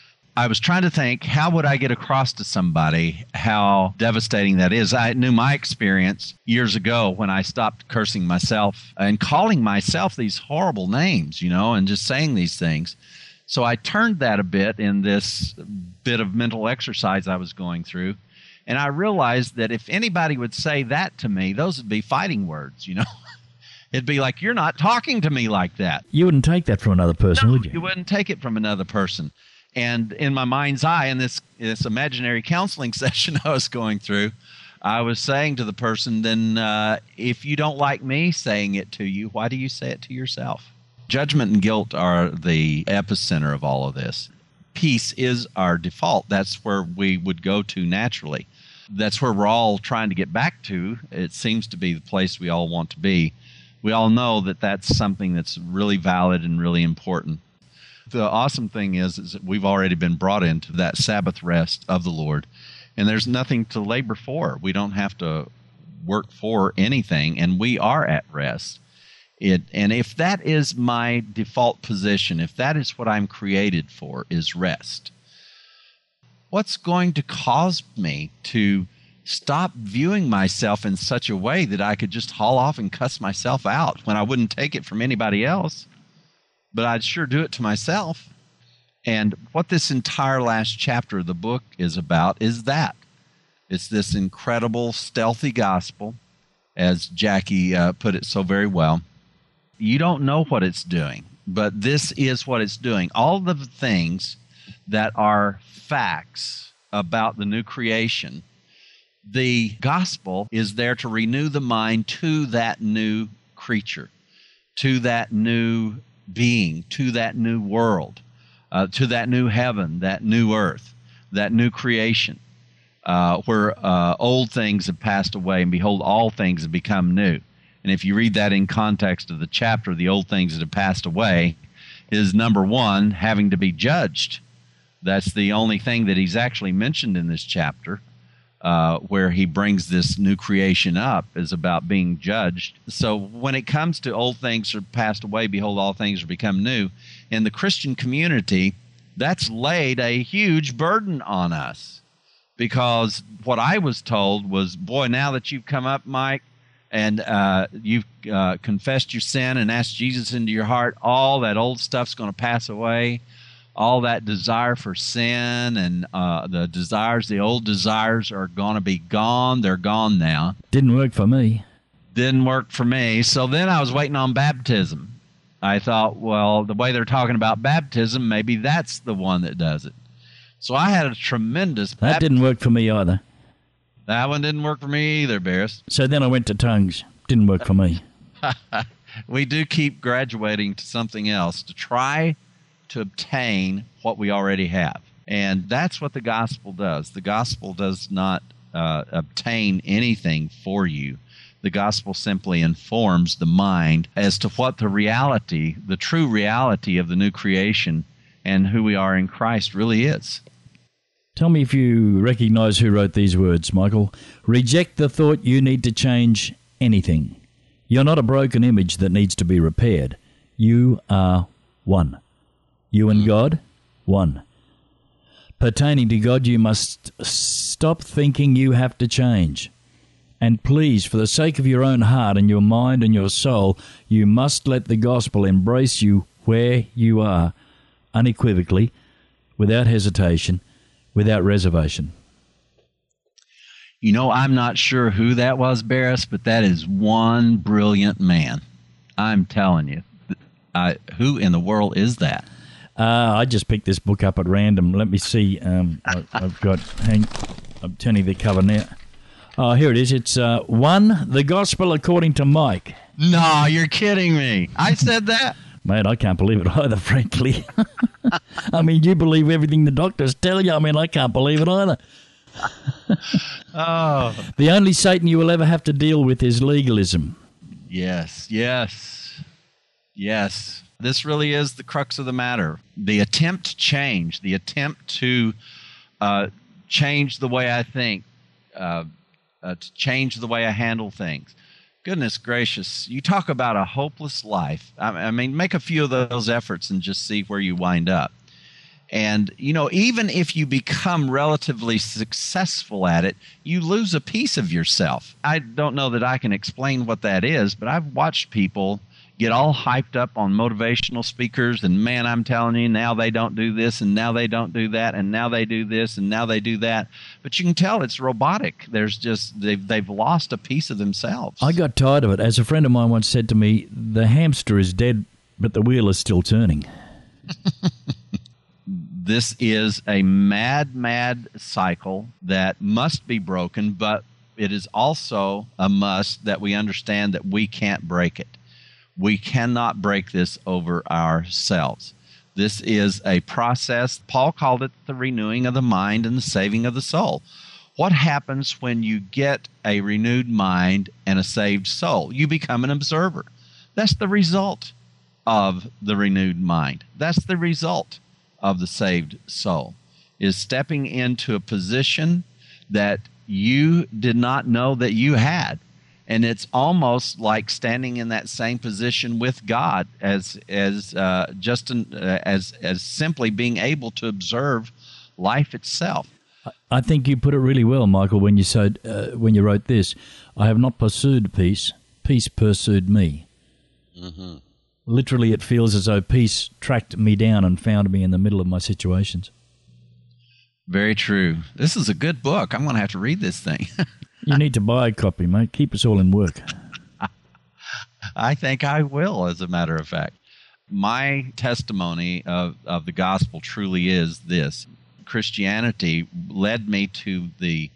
I was trying to think, how would I get across to somebody how devastating that is? I knew my experience years ago when I stopped cursing myself and calling myself these horrible names, you know, and just saying these things. So I turned that a bit in this bit of mental exercise I was going through. And I realized that if anybody would say that to me, those would be fighting words, you know. It'd be like, you're not talking to me like that. You wouldn't take that from another person, no, would you? You wouldn't take it from another person. And in my mind's eye, in this, this imaginary counseling session I was going through, I was saying to the person, then uh, if you don't like me saying it to you, why do you say it to yourself? Judgment and guilt are the epicenter of all of this. Peace is our default. That's where we would go to naturally. That's where we're all trying to get back to. It seems to be the place we all want to be. We all know that that's something that's really valid and really important. The awesome thing is, is that we've already been brought into that Sabbath rest of the Lord, and there's nothing to labor for. We don't have to work for anything, and we are at rest. It, and if that is my default position, if that is what I'm created for, is rest, what's going to cause me to stop viewing myself in such a way that I could just haul off and cuss myself out when I wouldn't take it from anybody else, but I'd sure do it to myself? And what this entire last chapter of the book is about is that. It's this incredible, stealthy gospel, as Jackie uh, put it so very well. You don't know what it's doing, but this is what it's doing. All the things that are facts about the new creation, The gospel is there to renew the mind to that new creature, to that new being, to that new world, uh, to that new heaven, that new earth, that new creation, uh, where uh, old things have passed away, and behold, all things have become new. And if you read that in context of the chapter, the old things that have passed away is, number one, having to be judged. That's the only thing that he's actually mentioned in this chapter, uh, where he brings this new creation up, is about being judged. So when it comes to old things are passed away, behold, all things are become new, in the Christian community, that's laid a huge burden on us. Because what I was told was, boy, now that you've come up, Mike, and uh, you've uh, confessed your sin and asked Jesus into your heart, all that old stuff's going to pass away. All that desire for sin and uh, the desires, the old desires are going to be gone. They're gone now. Didn't work for me. Didn't work for me. So then I was waiting on baptism. I thought, well, the way they're talking about baptism, maybe that's the one that does it. So I had a tremendous That baptism. didn't work for me either. That one didn't work for me either, Barris. So then I went to tongues. Didn't work for me. We do keep graduating to something else to try to obtain what we already have. And that's what the gospel does. The gospel does not uh, obtain anything for you. The gospel simply informs the mind as to what the reality, the true reality of the new creation and who we are in Christ really is. Tell me if you recognize who wrote these words, Michael. Reject the thought you need to change anything. You're not a broken image that needs to be repaired. You are one. You and God, one. Pertaining to God, you must stop thinking you have to change. And please, for the sake of your own heart and your mind and your soul, you must let the gospel embrace you where you are, unequivocally, without hesitation, without reservation. You know, I'm not sure who that was, Barris, but that is one brilliant man. I'm telling you. I, who in the world is that? Uh, I just picked this book up at random. Let me see. Um, I, I've got, hang, I'm turning the cover now. Oh, here it is. It's uh, one, The Gospel According to Mike. No, you're kidding me. I said that? Mate, I can't believe it either, frankly. I mean, you believe everything the doctors tell you. I mean, I can't believe it either. Oh. The only Satan you will ever have to deal with is legalism. Yes, yes, yes. This really is the crux of the matter. The attempt to change, the attempt to uh, change the way I think, uh, uh, to change the way I handle things. Goodness gracious, you talk about a hopeless life. I, I mean, make a few of those efforts and just see where you wind up. And, you know, even if you become relatively successful at it, you lose a piece of yourself. I don't know that I can explain what that is, but I've watched people get all hyped up on motivational speakers, and man, I'm telling you, now they don't do this, and now they don't do that, and now they do this, and now they do that. But you can tell it's robotic. There's just, they've, they've lost a piece of themselves. I got tired of it. As a friend of mine once said to me, the hamster is dead, but the wheel is still turning. This is a mad, mad cycle that must be broken, but it is also a must that we understand that we can't break it. We cannot break this over ourselves. This is a process. Paul called it the renewing of the mind and the saving of the soul. What happens when you get a renewed mind and a saved soul? You become an observer. That's the result of the renewed mind. That's the result of the saved soul, is stepping into a position that you did not know that you had. And it's almost like standing in that same position with God as as uh, just an, uh, as as simply being able to observe life itself. I think you put it really well, Michael, when you said uh, when you wrote this. I have not pursued peace; peace pursued me. Mm-hmm. Literally, it feels as though peace tracked me down and found me in the middle of my situations. Very true. This is a good book. I'm going to have to read this thing. You need to buy a copy, mate. Keep us all in work. I think I will, as a matter of fact. My testimony of, of the gospel truly is this. Christianity led me to the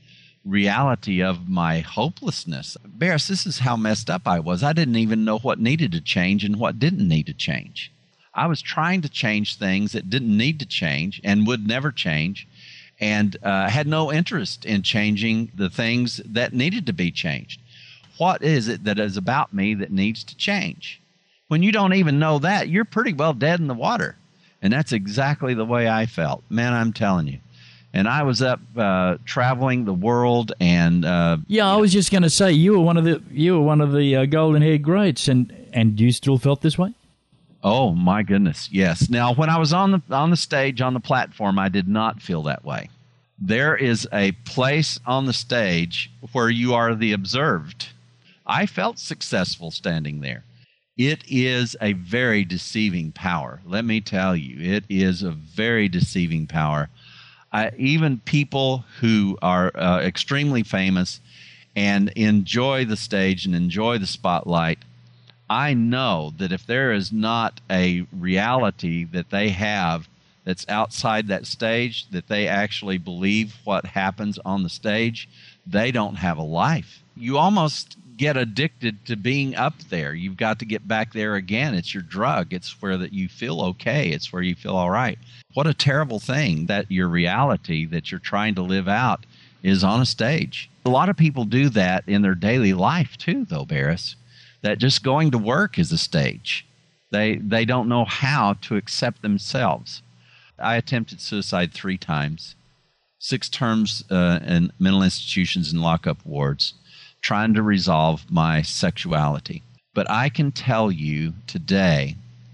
reality of my hopelessness. Barris, this is how messed up I was. I didn't even know what needed to change and what didn't need to change. I was trying to change things that didn't need to change and would never change, and uh, had no interest in changing the things that needed to be changed. What is it that is about me that needs to change? When you don't even know that, you're pretty well dead in the water. And that's exactly the way I felt. Man, I'm telling you. And I was up uh, traveling the world, and uh, yeah, I was just going to say you were one of the you were one of the uh, golden-haired greats, and and you still felt this way? Oh my goodness, yes. Now, when I was on the on the stage on the platform, I did not feel that way. There is a place on the stage where you are the observed. I felt successful standing there. It is a very deceiving power. Let me tell you, it is a very deceiving power. Uh, even people who are uh, extremely famous and enjoy the stage and enjoy the spotlight, I know that if there is not a reality that they have that's outside that stage, that they actually believe what happens on the stage, they don't have a life. You almost get addicted to being up there. You've got to get back there again. It's your drug. It's where that you feel okay. It's where you feel all right. What a terrible thing that your reality that you're trying to live out is on a stage. A lot of people do that in their daily life too, though, Barris, that just going to work is a stage. They, they don't know how to accept themselves. I attempted suicide three times, six terms uh, in mental institutions and lockup wards, trying to resolve my sexuality. But I can tell you today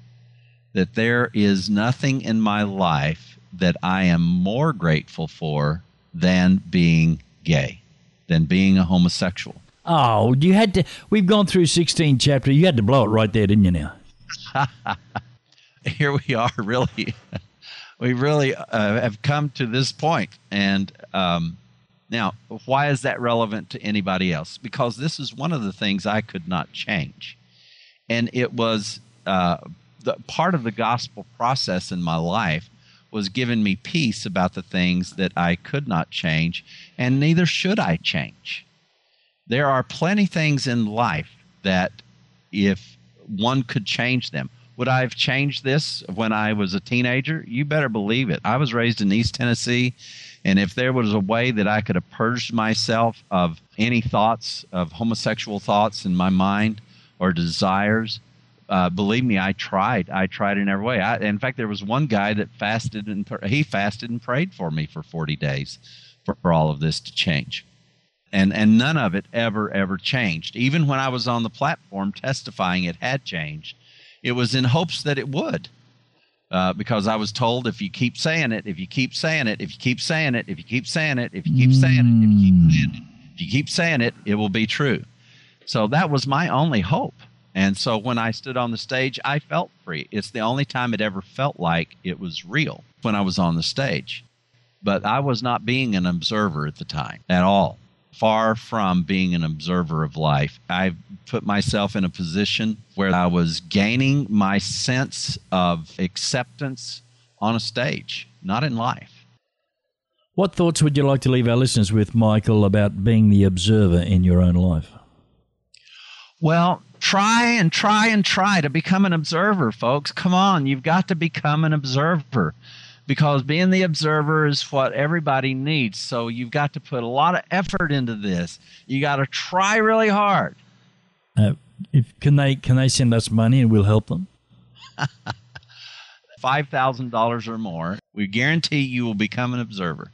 that there is nothing in my life that I am more grateful for than being gay, than being a homosexual. Oh, you had to. We've gone through sixteen chapters. You had to blow it right there, didn't you? Now, here we are. Really, we really uh, have come to this point, and um, now, why is that relevant to anybody else? Because this is one of the things I could not change, and it was uh, the part of the gospel process in my life was giving me peace about the things that I could not change, and neither should I change. There are plenty things in life that if one could change them. Would I have changed this when I was a teenager? You better believe it. I was raised in East Tennessee, and if there was a way that I could have purged myself of any thoughts of homosexual thoughts in my mind or desires, uh, believe me, I tried. I tried in every way. I, in fact, there was one guy that fasted, and he fasted and prayed for me for forty days for, for all of this to change. And and none of it ever, ever changed. Even when I was on the platform testifying it had changed, it was in hopes that it would. Uh, because I was told if you keep saying it, if you keep saying it, if you keep saying it, if you keep saying it, if you keep saying it, if you keep saying it, if you keep saying it, it will be true. So that was my only hope. And so when I stood on the stage, I felt free. It's the only time it ever felt like it was real, when I was on the stage. But I was not being an observer at the time at all. Far from being an observer of life. I put myself in a position where I was gaining my sense of acceptance on a stage, not in life. What thoughts would you like to leave our listeners with, Michael, about being the observer in your own life? Well, try and try and try to become an observer, folks. Come on, you've got to become an observer. Because being the observer is what everybody needs. So you've got to put a lot of effort into this. You got to try really hard. Uh, if can they can they send us money and we'll help them? five thousand dollars or more. We guarantee you will become an observer.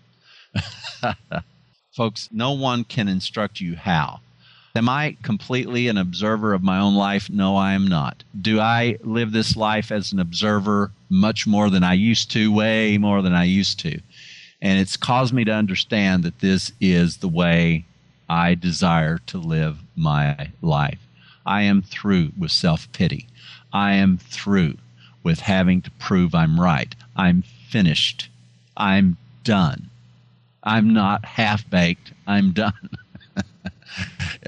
Folks, no one can instruct you how. Am I completely an observer of my own life? No, I am not. Do I live this life as an observer much more than I used to, way more than I used to? And it's caused me to understand that this is the way I desire to live my life. I am through with self-pity. I am through with having to prove I'm right. I'm finished. I'm done. I'm not half-baked. I'm done.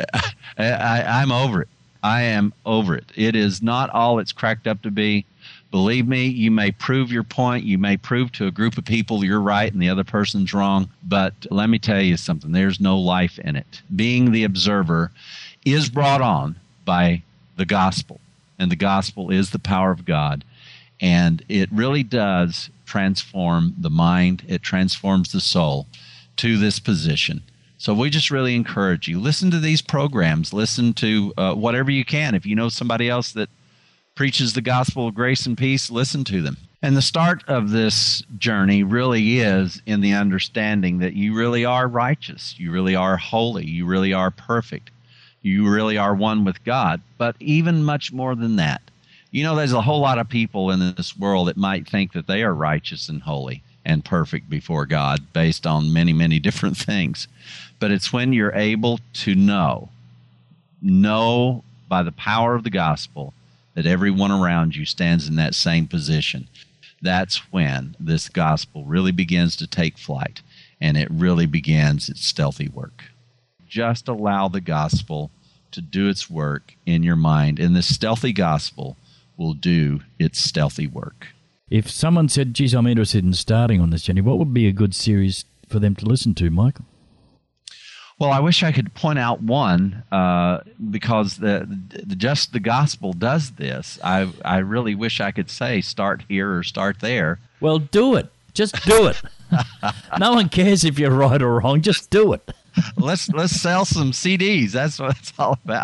I, I, I'm over it. I am over it. It is not all it's cracked up to be, Believe me, you may prove your point. You may prove to a group of people you're right and the other person's wrong. But let me tell you something. There's no life in it. Being the observer is brought on by the gospel. And the gospel is the power of God. And it really does transform the mind. It transforms the soul to this position. So we just really encourage you. Listen to these programs. Listen to uh, whatever you can. If you know somebody else that preaches the gospel of grace and peace, listen to them. And the start of this journey really is in the understanding that you really are righteous. You really are holy. You really are perfect. You really are one with God. But even much more than that, you know, there's a whole lot of people in this world that might think that they are righteous and holy and perfect before God based on many, many different things. But it's when you're able to know, know by the power of the gospel that everyone around you stands in that same position. That's when this gospel really begins to take flight, and it really begins its stealthy work. Just allow the gospel to do its work in your mind, and the stealthy gospel will do its stealthy work. If someone said, geez, I'm interested in starting on this journey, what would be a good series for them to listen to, Michael? Well, I wish I could point out one uh, because the, the just the gospel does this. I I really wish I could say start here or start there. Well, do it. Just do it. No one cares if you're right or wrong. Just do it. let's let's sell some C Ds. That's what it's all about.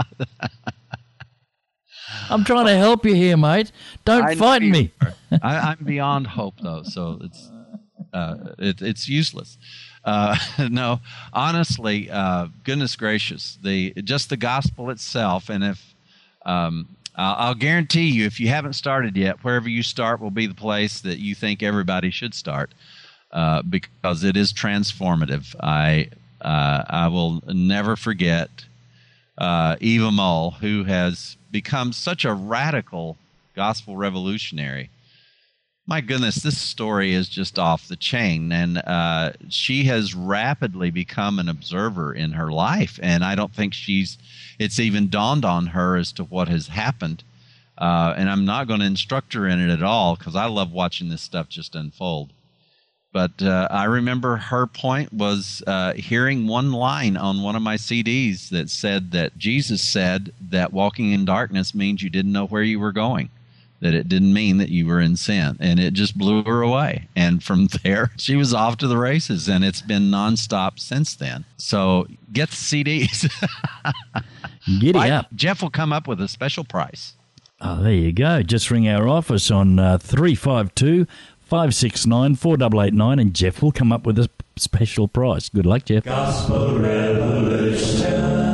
I'm trying to help you here, mate. Don't I fight know, me. I, I'm beyond hope, though, so it's uh, it, it's useless. Uh, no, honestly, uh, goodness gracious, the just the gospel itself, and if um, I'll, I'll guarantee you, if you haven't started yet, wherever you start will be the place that you think everybody should start, uh, because it is transformative. I uh, I will never forget uh, Eva Mull, who has become such a radical gospel revolutionary. My goodness, this story is just off the chain, and uh, she has rapidly become an observer in her life, and I don't think she's, it's even dawned on her as to what has happened, uh, and I'm not going to instruct her in it at all, because I love watching this stuff just unfold. But uh, I remember her point was uh, hearing one line on one of my C Ds that said that Jesus said that walking in darkness means you didn't know where you were going, that it didn't mean that you were in sin, and it just blew her away. And from there, she was off to the races, and it's been nonstop since then. So get the C Ds. Giddy up. Jeff will come up with a special price. Oh, there you go. Just ring our office on uh, three five two, five six nine, four eight eight nine, and Jeff will come up with a special price. Good luck, Jeff. Gospel Revolution.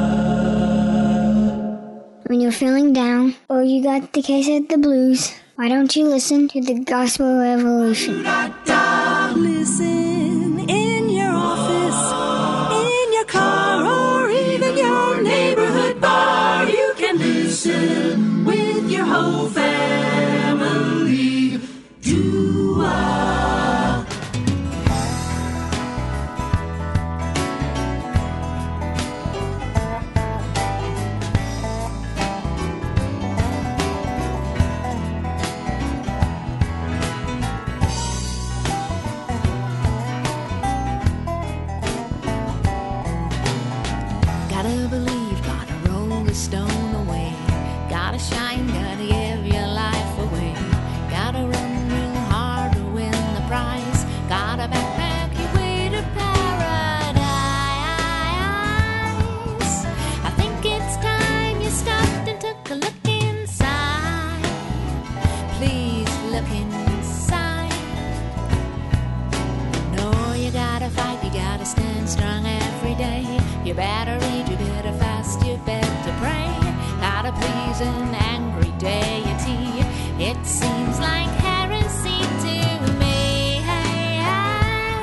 When you're feeling down or you got the case of the blues, why don't you listen to the Gospel Revolution? Listen in your office, in your car, or even your neighborhood bar. You can listen with your whole family. Do-ah. Gotta believe, gotta roll the stone away. Gotta shine, gotta give your life away. Gotta run real hard to win the prize. Gotta backpack your way to paradise. I think it's time you stopped and took a look inside. Please look inside. No, you gotta fight, you gotta stand strong every day. You better read, you better fast, you better pray. Gotta please an angry deity. It seems like heresy to me. Hey, hey.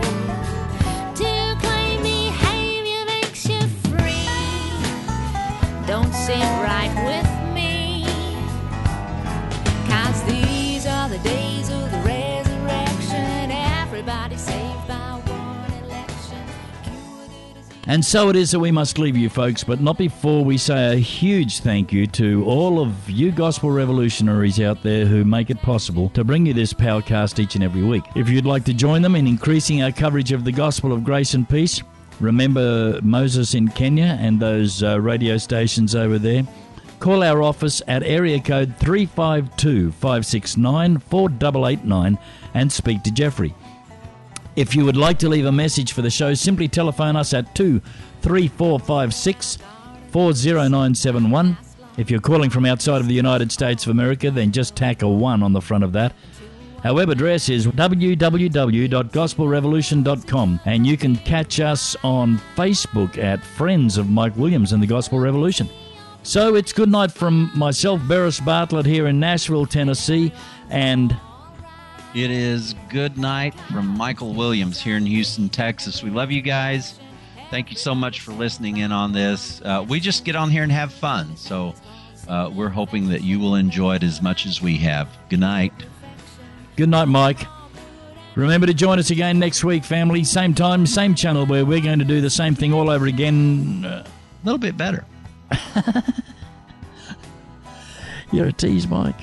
To claim behavior makes you free. Don't sit right with me. 'Cause these are the days of the resurrection. Everybody saved by one election. And so it is that we must leave you, folks, but not before we say a huge thank you to all of you gospel revolutionaries out there who make it possible to bring you this Powercast each and every week. If you'd like to join them in increasing our coverage of the gospel of grace and peace, remember Moses in Kenya and those uh, radio stations over there. Call our office at area code three five two, five six nine, four eight eight nine and speak to Jeffrey. If you would like to leave a message for the show, simply telephone us at two three four five six, four zero nine seven one. If you're calling from outside of the United States of America, then just tack a one on the front of that. Our web address is w w w dot gospel revolution dot com, and you can catch us on Facebook at Friends of Mike Williams and the Gospel Revolution. So it's good night from myself, Beres Bartlett, here in Nashville, Tennessee, and it is good night from Michael Williams here in Houston, Texas. We love you guys. Thank you so much for listening in on this. Uh, we just get on here and have fun, so uh, we're hoping that you will enjoy it as much as we have. Good night. Good night, Mike. Remember to join us again next week, family. Same time, same channel, where we're going to do the same thing all over again. Uh, a little bit better. You're a tease, Mike.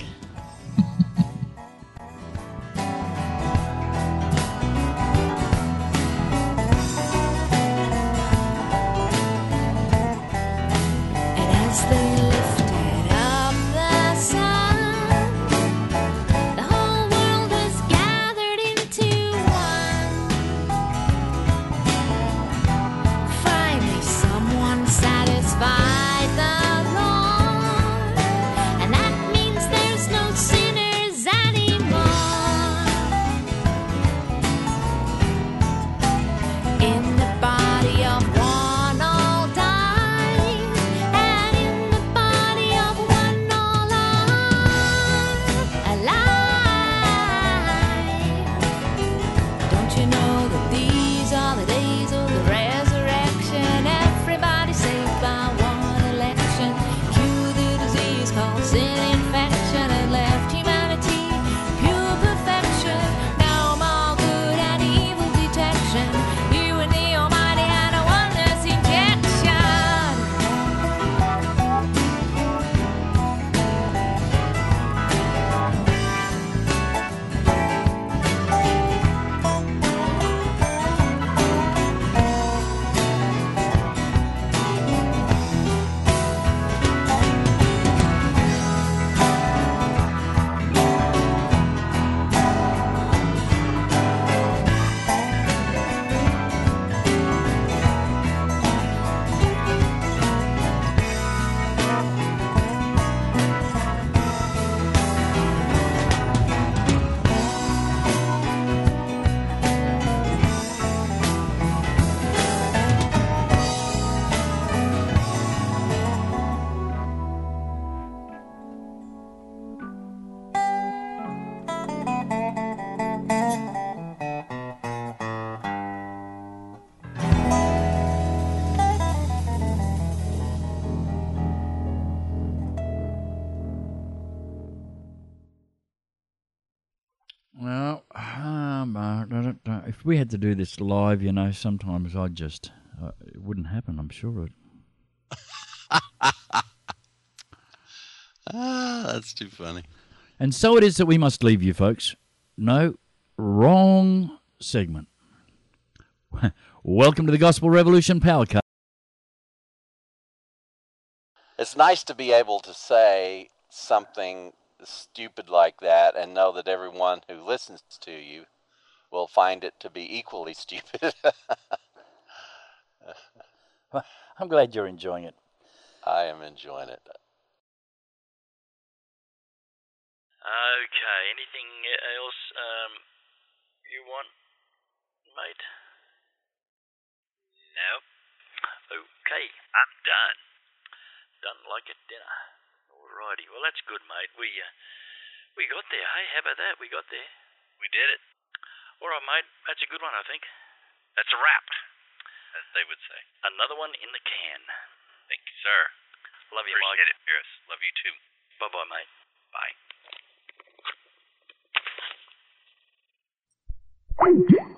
Well, um, uh, if we had to do this live, you know, sometimes I'd just, uh, it wouldn't happen, I'm sure it. Ah, that's too funny. And so it is that we must leave you, folks. No, wrong segment. Welcome to the Gospel Revolution Powercast. It's nice to be able to say something stupid like that and know that everyone who listens to you will find it to be equally stupid. Well, I'm glad you're enjoying it. I am enjoying it. Okay, anything else um, you want, mate? No. Okay, I'm done. Done like a dinner. Alrighty, well that's good, mate. We uh, we got there, hey? How about that? We got there. We did it. Alright, mate. That's a good one, I think. That's a wrap, as they would say. Another one in the can. Thank you, sir. Love you, Mike. Appreciate it, Pierce. Love you too. Bye-bye, mate. Bye.